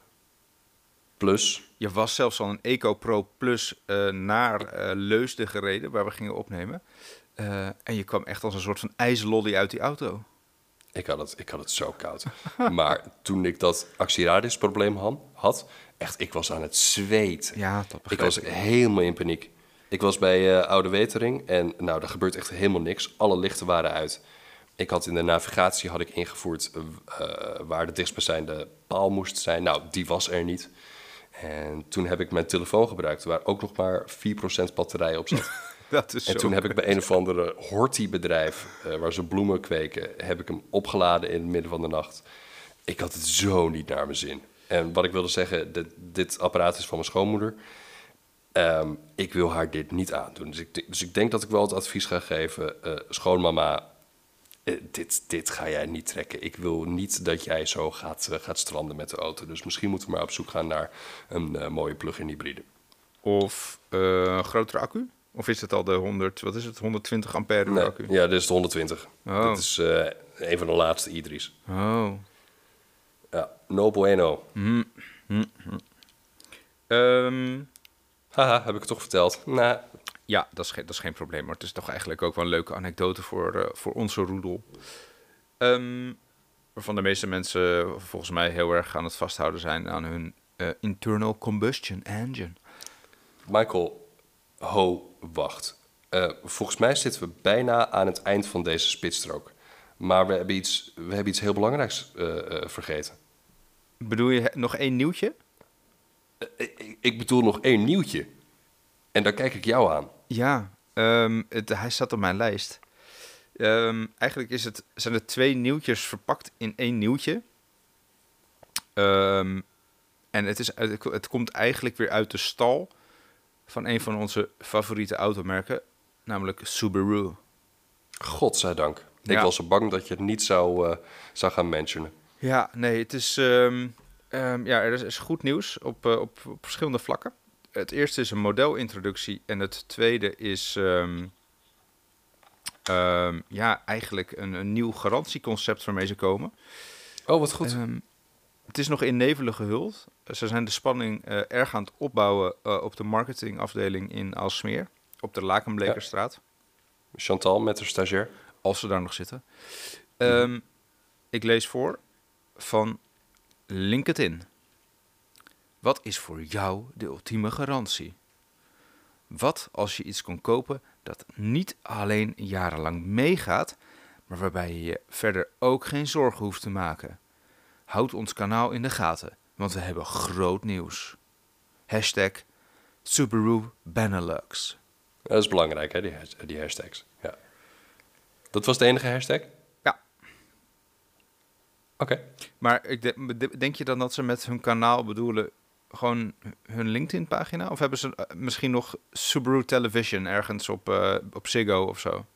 Plus. Je was zelfs al een Eco Pro Plus uh, naar uh, Leusden gereden, waar we gingen opnemen. Uh, en je kwam echt als een soort van ijslolly uit die auto. Ik had het, ik had het zo koud. Maar toen ik dat actieradiusprobleem had, echt, ik was aan het zweten. Ja, dat ik was ik. helemaal in paniek. Ik was bij uh, Oude Wetering en nou, er gebeurt echt helemaal niks. Alle lichten waren uit. Ik had in de navigatie had ik ingevoerd uh, waar de dichtstbijzijnde paal moest zijn. Nou, die was er niet. En toen heb ik mijn telefoon gebruikt, waar ook nog maar vier procent batterij op zat. Dat is en zo toen heb ik bij een of andere hortibedrijf, uh, waar ze bloemen kweken, heb ik hem opgeladen in het midden van de nacht. Ik had het zo niet naar mijn zin. En wat ik wilde zeggen, dit, dit apparaat is van mijn schoonmoeder. Um, ik wil haar dit niet aandoen. Dus ik, dus ik denk dat ik wel het advies ga geven. Uh, schoonmama, Uh, dit, dit ga jij niet trekken. Ik wil niet dat jij zo gaat, uh, gaat stranden met de auto. Dus misschien moeten we maar op zoek gaan naar een uh, mooie plug-in hybride. Of uh, een grotere accu? Of is het al de honderd, wat is het, honderdtwintig ampère Nee, accu? ja, dit is de honderdtwintig. Oh. Dit is uh, een van de laatste i drie's. Oh. Ja, no bueno. Mm. Mm. Mm. Um, Haha, heb ik het toch verteld? Nou... Ja, dat is, geen, dat is geen probleem. Maar het is toch eigenlijk ook wel een leuke anekdote voor, uh, voor onze roedel. Um, waarvan de meeste mensen volgens mij heel erg aan het vasthouden zijn aan hun uh, internal combustion engine. Michael, ho, wacht. Uh, volgens mij zitten we bijna aan het eind van deze spitsstrook. Maar we hebben iets, we hebben iets heel belangrijks uh, uh, vergeten. Bedoel je nog één nieuwtje? Uh, ik, ik bedoel nog één nieuwtje. En daar kijk ik jou aan. Ja, um, het, hij staat op mijn lijst. Um, eigenlijk is het, zijn er twee nieuwtjes verpakt in één nieuwtje. Um, en het, is, het, het komt eigenlijk weer uit de stal van een van onze favoriete automerken, namelijk Subaru. Godzijdank. Ja. Ik was zo bang dat je het niet zou, uh, zou gaan mentionen. Ja, nee, het is, um, um, ja, er is, is goed nieuws op, uh, op, op verschillende vlakken. Het eerste is een modelintroductie en het tweede is um, um, ja, eigenlijk een, een nieuw garantieconcept waarmee ze komen. Oh, wat goed. Um, het is nog in nevelen gehuld. Ze zijn de spanning uh, erg aan het opbouwen uh, op de marketingafdeling in Aalsmeer, op de Lakenblekerstraat. Ja. Chantal met de stagiair. Als ze daar nog zitten. Um, mm. Ik lees voor van LinkedIn. Wat is voor jou de ultieme garantie? Wat als je iets kon kopen dat niet alleen jarenlang meegaat, maar waarbij je je verder ook geen zorgen hoeft te maken? Houd ons kanaal in de gaten, want we hebben groot nieuws. Hashtag Subaru Benelux. Dat is belangrijk, hè, die, die hashtags. Ja. Dat was de enige hashtag? Ja. Oké. Okay. Maar ik de, denk je dan dat ze met hun kanaal bedoelen gewoon hun LinkedIn-pagina? Of hebben ze uh, misschien nog Subaru Television ergens op, uh, op Ziggo of zo?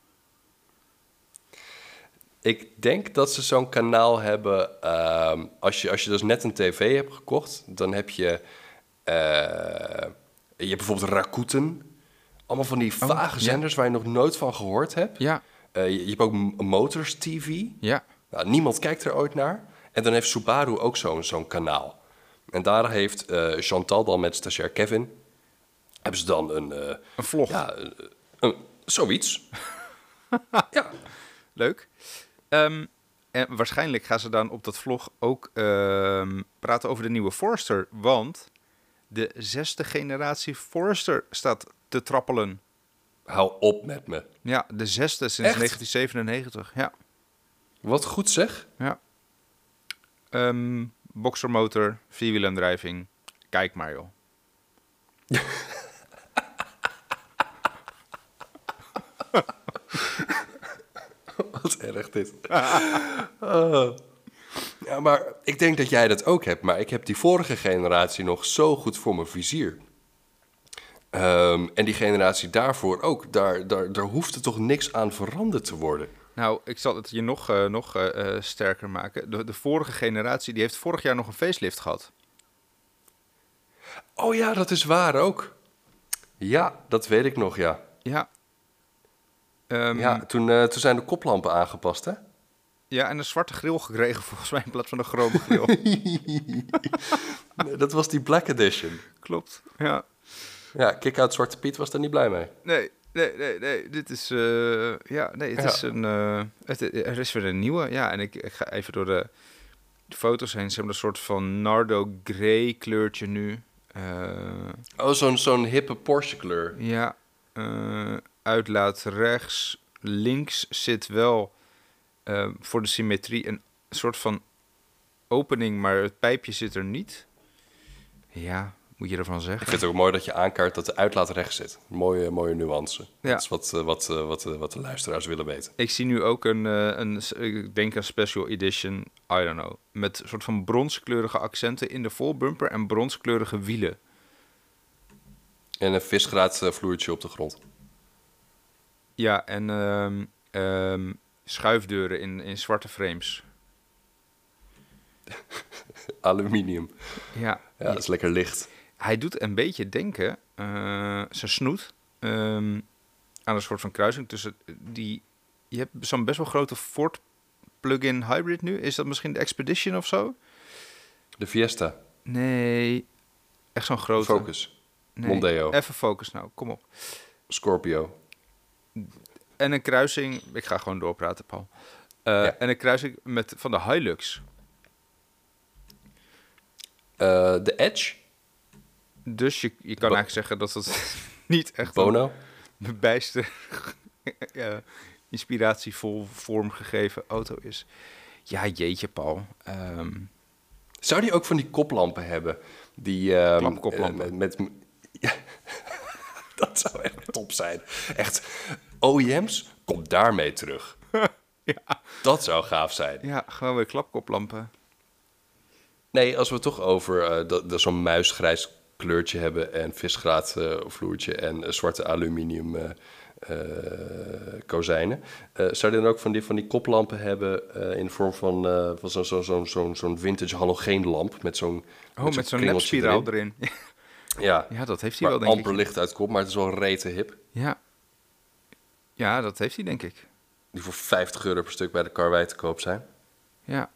Ik denk dat ze zo'n kanaal hebben. Uh, als, je, als je dus net een tv hebt gekocht, dan heb je, uh, je hebt bijvoorbeeld Rakuten. Allemaal van die vage oh, zenders ja. waar je nog nooit van gehoord hebt. Ja. Uh, je, je hebt ook Motors T V. Ja. Nou, niemand kijkt er ooit naar. En dan heeft Subaru ook zo'n, zo'n kanaal. En daar heeft uh, Chantal dan met stagiair Kevin, hebben ze dan een... Uh, een vlog. Ja, een, een, zoiets. Ja. Leuk. Um, en waarschijnlijk gaan ze dan op dat vlog ook um, praten over de nieuwe Forester. Want de zesde generatie Forester staat te trappelen. Hou op met me. Ja, de zesde sinds Echt? negentien zevenennegentig. Ja. Wat goed zeg. Ja. Um, boxermotor, vierwielaandrijving. Kijk maar, joh. Wat erg dit. uh. Ja, maar ik denk dat jij dat ook hebt. Maar ik heb die vorige generatie nog zo goed voor mijn vizier. Um, en die generatie daarvoor ook. Daar, daar, daar hoeft er toch niks aan veranderd te worden. Nou, ik zal het je nog, uh, nog uh, sterker maken. De, de vorige generatie die heeft vorig jaar nog een facelift gehad. Oh ja, dat is waar ook. Ja, dat weet ik nog, ja. Ja. Um, ja, toen, uh, toen zijn de koplampen aangepast, hè? Ja, en een zwarte grill gekregen volgens mij in plaats van een chrome grill. Nee, dat was die Black Edition. Klopt, ja. Ja, Kick-Out Zwarte Piet was daar niet blij mee. Nee, nee, nee, nee. Dit is, uh, ja, nee, het ja. is een, uh, het, er is weer een nieuwe. Ja, en ik, ik ga even door de, de foto's heen. Ze hebben een soort van Nardo Grey kleurtje nu. Uh, oh, zo'n, zo'n hippe Porsche kleur. Ja, uh, uitlaat rechts. Links zit wel uh, voor de symmetrie een soort van opening, maar het pijpje zit er niet. Ja, moet je ervan zeggen. Ik vind het ook mooi dat je aankaart dat de uitlaat rechts zit. Mooie, mooie nuance. Ja. Dat is wat, wat, wat, wat de luisteraars willen weten. Ik zie nu ook een, een, ik denk een special edition, I don't know, met een soort van bronskleurige accenten in de voorbumper en bronskleurige wielen. En een visgraat vloertje op de grond. Ja, en um, um, Schuifdeuren in, in zwarte frames. Aluminium. Ja, Ja, dat is lekker licht. hij doet een beetje denken, uh, zijn snoet, um, aan een soort van kruising tussen die... Je hebt zo'n best wel grote Ford plug-in hybrid nu. Is dat misschien de Expedition of zo? De Fiesta. Nee, echt zo'n grote. Focus. Nee, Mondeo. even Focus nou, kom op. Scorpio. En een kruising... Ik ga gewoon doorpraten, Paul. Uh, ja. En een kruising met, van de Hilux. Uh, de Edge. Dus je, je kan Bo- eigenlijk zeggen dat het niet echt... Bono. Een bijste ja, inspiratievol vormgegeven auto is. Ja, jeetje, Paul. Um, Zou die ook van die koplampen hebben? Die... Um, Klapkoplampen. Uh, met... met ja. Dat zou echt top zijn. Echt, O E M's, kom daarmee terug. Ja. Dat zou gaaf zijn. Ja, gewoon weer klapkoplampen. Nee, als we het toch over uh, dat, dat zo'n muisgrijs kleurtje hebben... en visgraat uh, vloertje en uh, zwarte aluminium uh, uh, kozijnen... Uh, zou je dan ook van die, van die koplampen hebben uh, in de vorm van, uh, van zo'n zo, zo, zo, zo'n vintage halogeenlamp... met zo'n Oh, met zo'n, zo'n nepspiraal erin. erin. Ja, ja, dat heeft hij wel, denk amper ik. licht uit kop, maar het is wel rete hip. Ja. Ja, dat heeft hij, denk ik. Die voor vijftig euro per stuk bij de Karwei te koop zijn. Ja.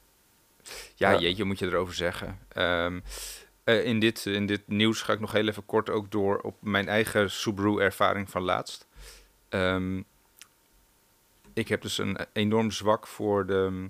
Ja, ja. jeetje, moet je erover zeggen. Um, uh, in, dit, in dit nieuws ga ik nog heel even kort ook door op mijn eigen Subaru-ervaring van laatst. Um, ik heb dus een enorm zwak voor de,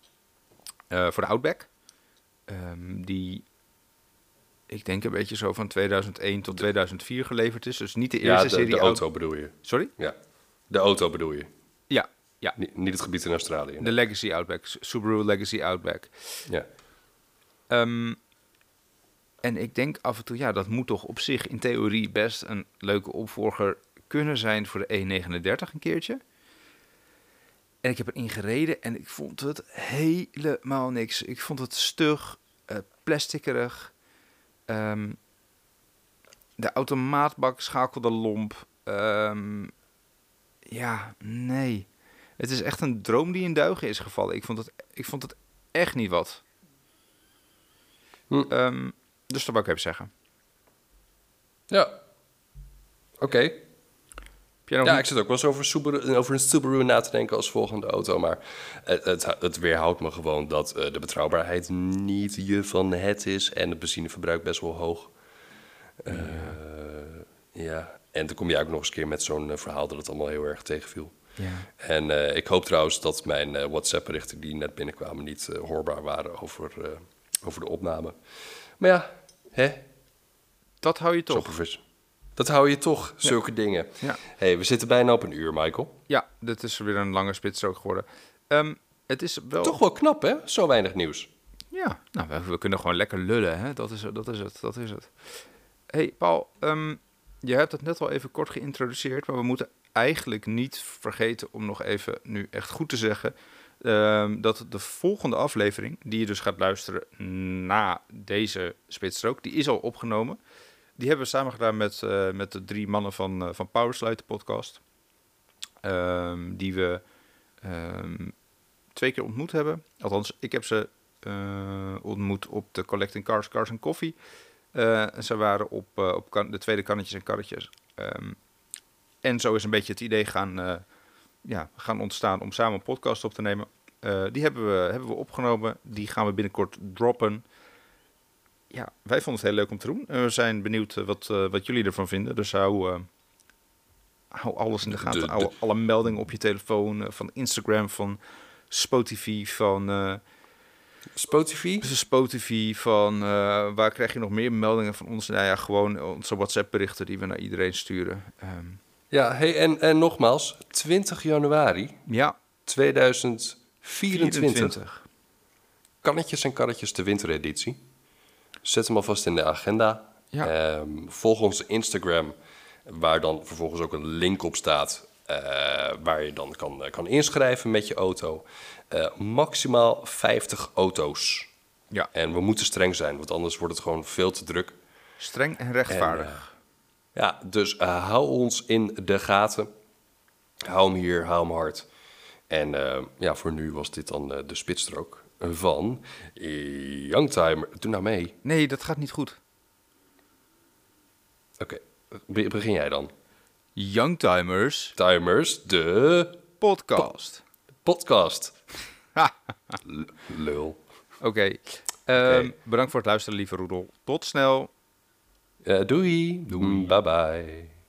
uh, voor de Outback. Um, die... Ik denk een beetje zo van tweeduizend één tot tweeduizend vier geleverd is. Dus niet de eerste ja, de, serie... de auto auto bedoel je? Sorry? Ja, de auto bedoel je? Ja, ja. Niet, niet het gebied in Australië. De Legacy Outback. Subaru Legacy Outback. Ja. Um, en ik denk af en toe... Ja, dat moet toch op zich in theorie best een leuke opvolger kunnen zijn voor de E negenendertig een keertje. En ik heb erin gereden en ik vond het helemaal niks. Ik vond het stug, uh, plastikerig... Um, de automaatbak schakelde lomp. Um, ja, nee. Het is echt een droom die in duigen is gevallen. Ik vond het, ik vond het echt niet wat. Hm. Um, dus dat wou ik even zeggen. Ja. Oké. Okay. Ja, niet... ik zit ook wel eens over, Subaru, over een Subaru na te denken als volgende auto. Maar het, het, het weerhoudt me gewoon dat uh, de betrouwbaarheid niet je van het is. En het benzineverbruik best wel hoog. Uh, ja. ja. En dan kom je ook nog eens een keer met zo'n uh, verhaal dat het allemaal heel erg tegenviel. Ja. En uh, ik hoop trouwens dat mijn uh, WhatsApp-berichten die net binnenkwamen niet uh, hoorbaar waren over, uh, over de opname. Maar ja, hè? Dat hou je toch. Dat hou je toch, zulke ja. dingen. Ja. Hey, we zitten bijna op een uur, Michael. Ja, dit is weer een lange spitsstrook geworden. Um, het is wel... Toch wel knap, hè? Zo weinig nieuws. Ja, nou, we, we kunnen gewoon lekker lullen, hè? Dat is, dat is het, dat is het. Hey, Paul, um, je hebt het net al even kort geïntroduceerd, maar we moeten eigenlijk niet vergeten om nog even nu echt goed te zeggen... Um, dat de volgende aflevering, die je dus gaat luisteren na deze spitsstrook, die is al opgenomen... Die hebben we samen gedaan met, uh, met de drie mannen van, uh, van Powerslide, de podcast. Um, die we um, twee keer ontmoet hebben. Althans, ik heb ze uh, ontmoet op de Collecting Cars, Cars and Coffee. Uh, en ze waren op, uh, op kan- de tweede kannetjes en karretjes. Um, en zo is een beetje het idee gaan, uh, ja, gaan ontstaan om samen een podcast op te nemen. Uh, die hebben we, hebben we opgenomen. Die gaan we binnenkort droppen. Ja, wij vonden het heel leuk om te doen. Uh, we zijn benieuwd uh, wat, uh, wat jullie ervan vinden. Dus hou, uh, hou alles in de gaten. De, de, hou alle meldingen op je telefoon. Uh, van Instagram, van Spotify, van... Uh, Spotify? Spotify, van... Uh, waar krijg je nog meer meldingen van ons? Nou ja, gewoon onze WhatsApp-berichten die we naar iedereen sturen. Um, ja, hey, en, en nogmaals, twintig januari ja. tweeduizend vierentwintig. vierentwintig. Kannetjes en karretjes, de wintereditie. Zet hem alvast in de agenda. Ja. Um, volg onze Instagram, waar dan vervolgens ook een link op staat... Uh, waar je dan kan, kan inschrijven met je auto. Uh, maximaal vijftig auto's. Ja. En we moeten streng zijn, want anders wordt het gewoon veel te druk. Streng en rechtvaardig. En, uh, ja, dus uh, hou ons in de gaten. Hou hem hier, hou hem hard. En uh, ja, voor nu was dit dan uh, de spitsstrook van Youngtimer. Doe nou mee. Nee, dat gaat niet goed. Oké, okay. begin jij dan. Youngtimers. Timers, de... Podcast. Po- podcast. L- lul. Oké. Okay. Um, okay. Bedankt voor het luisteren, lieve Roedel. Tot snel. Uh, doei. Doei. Bye bye.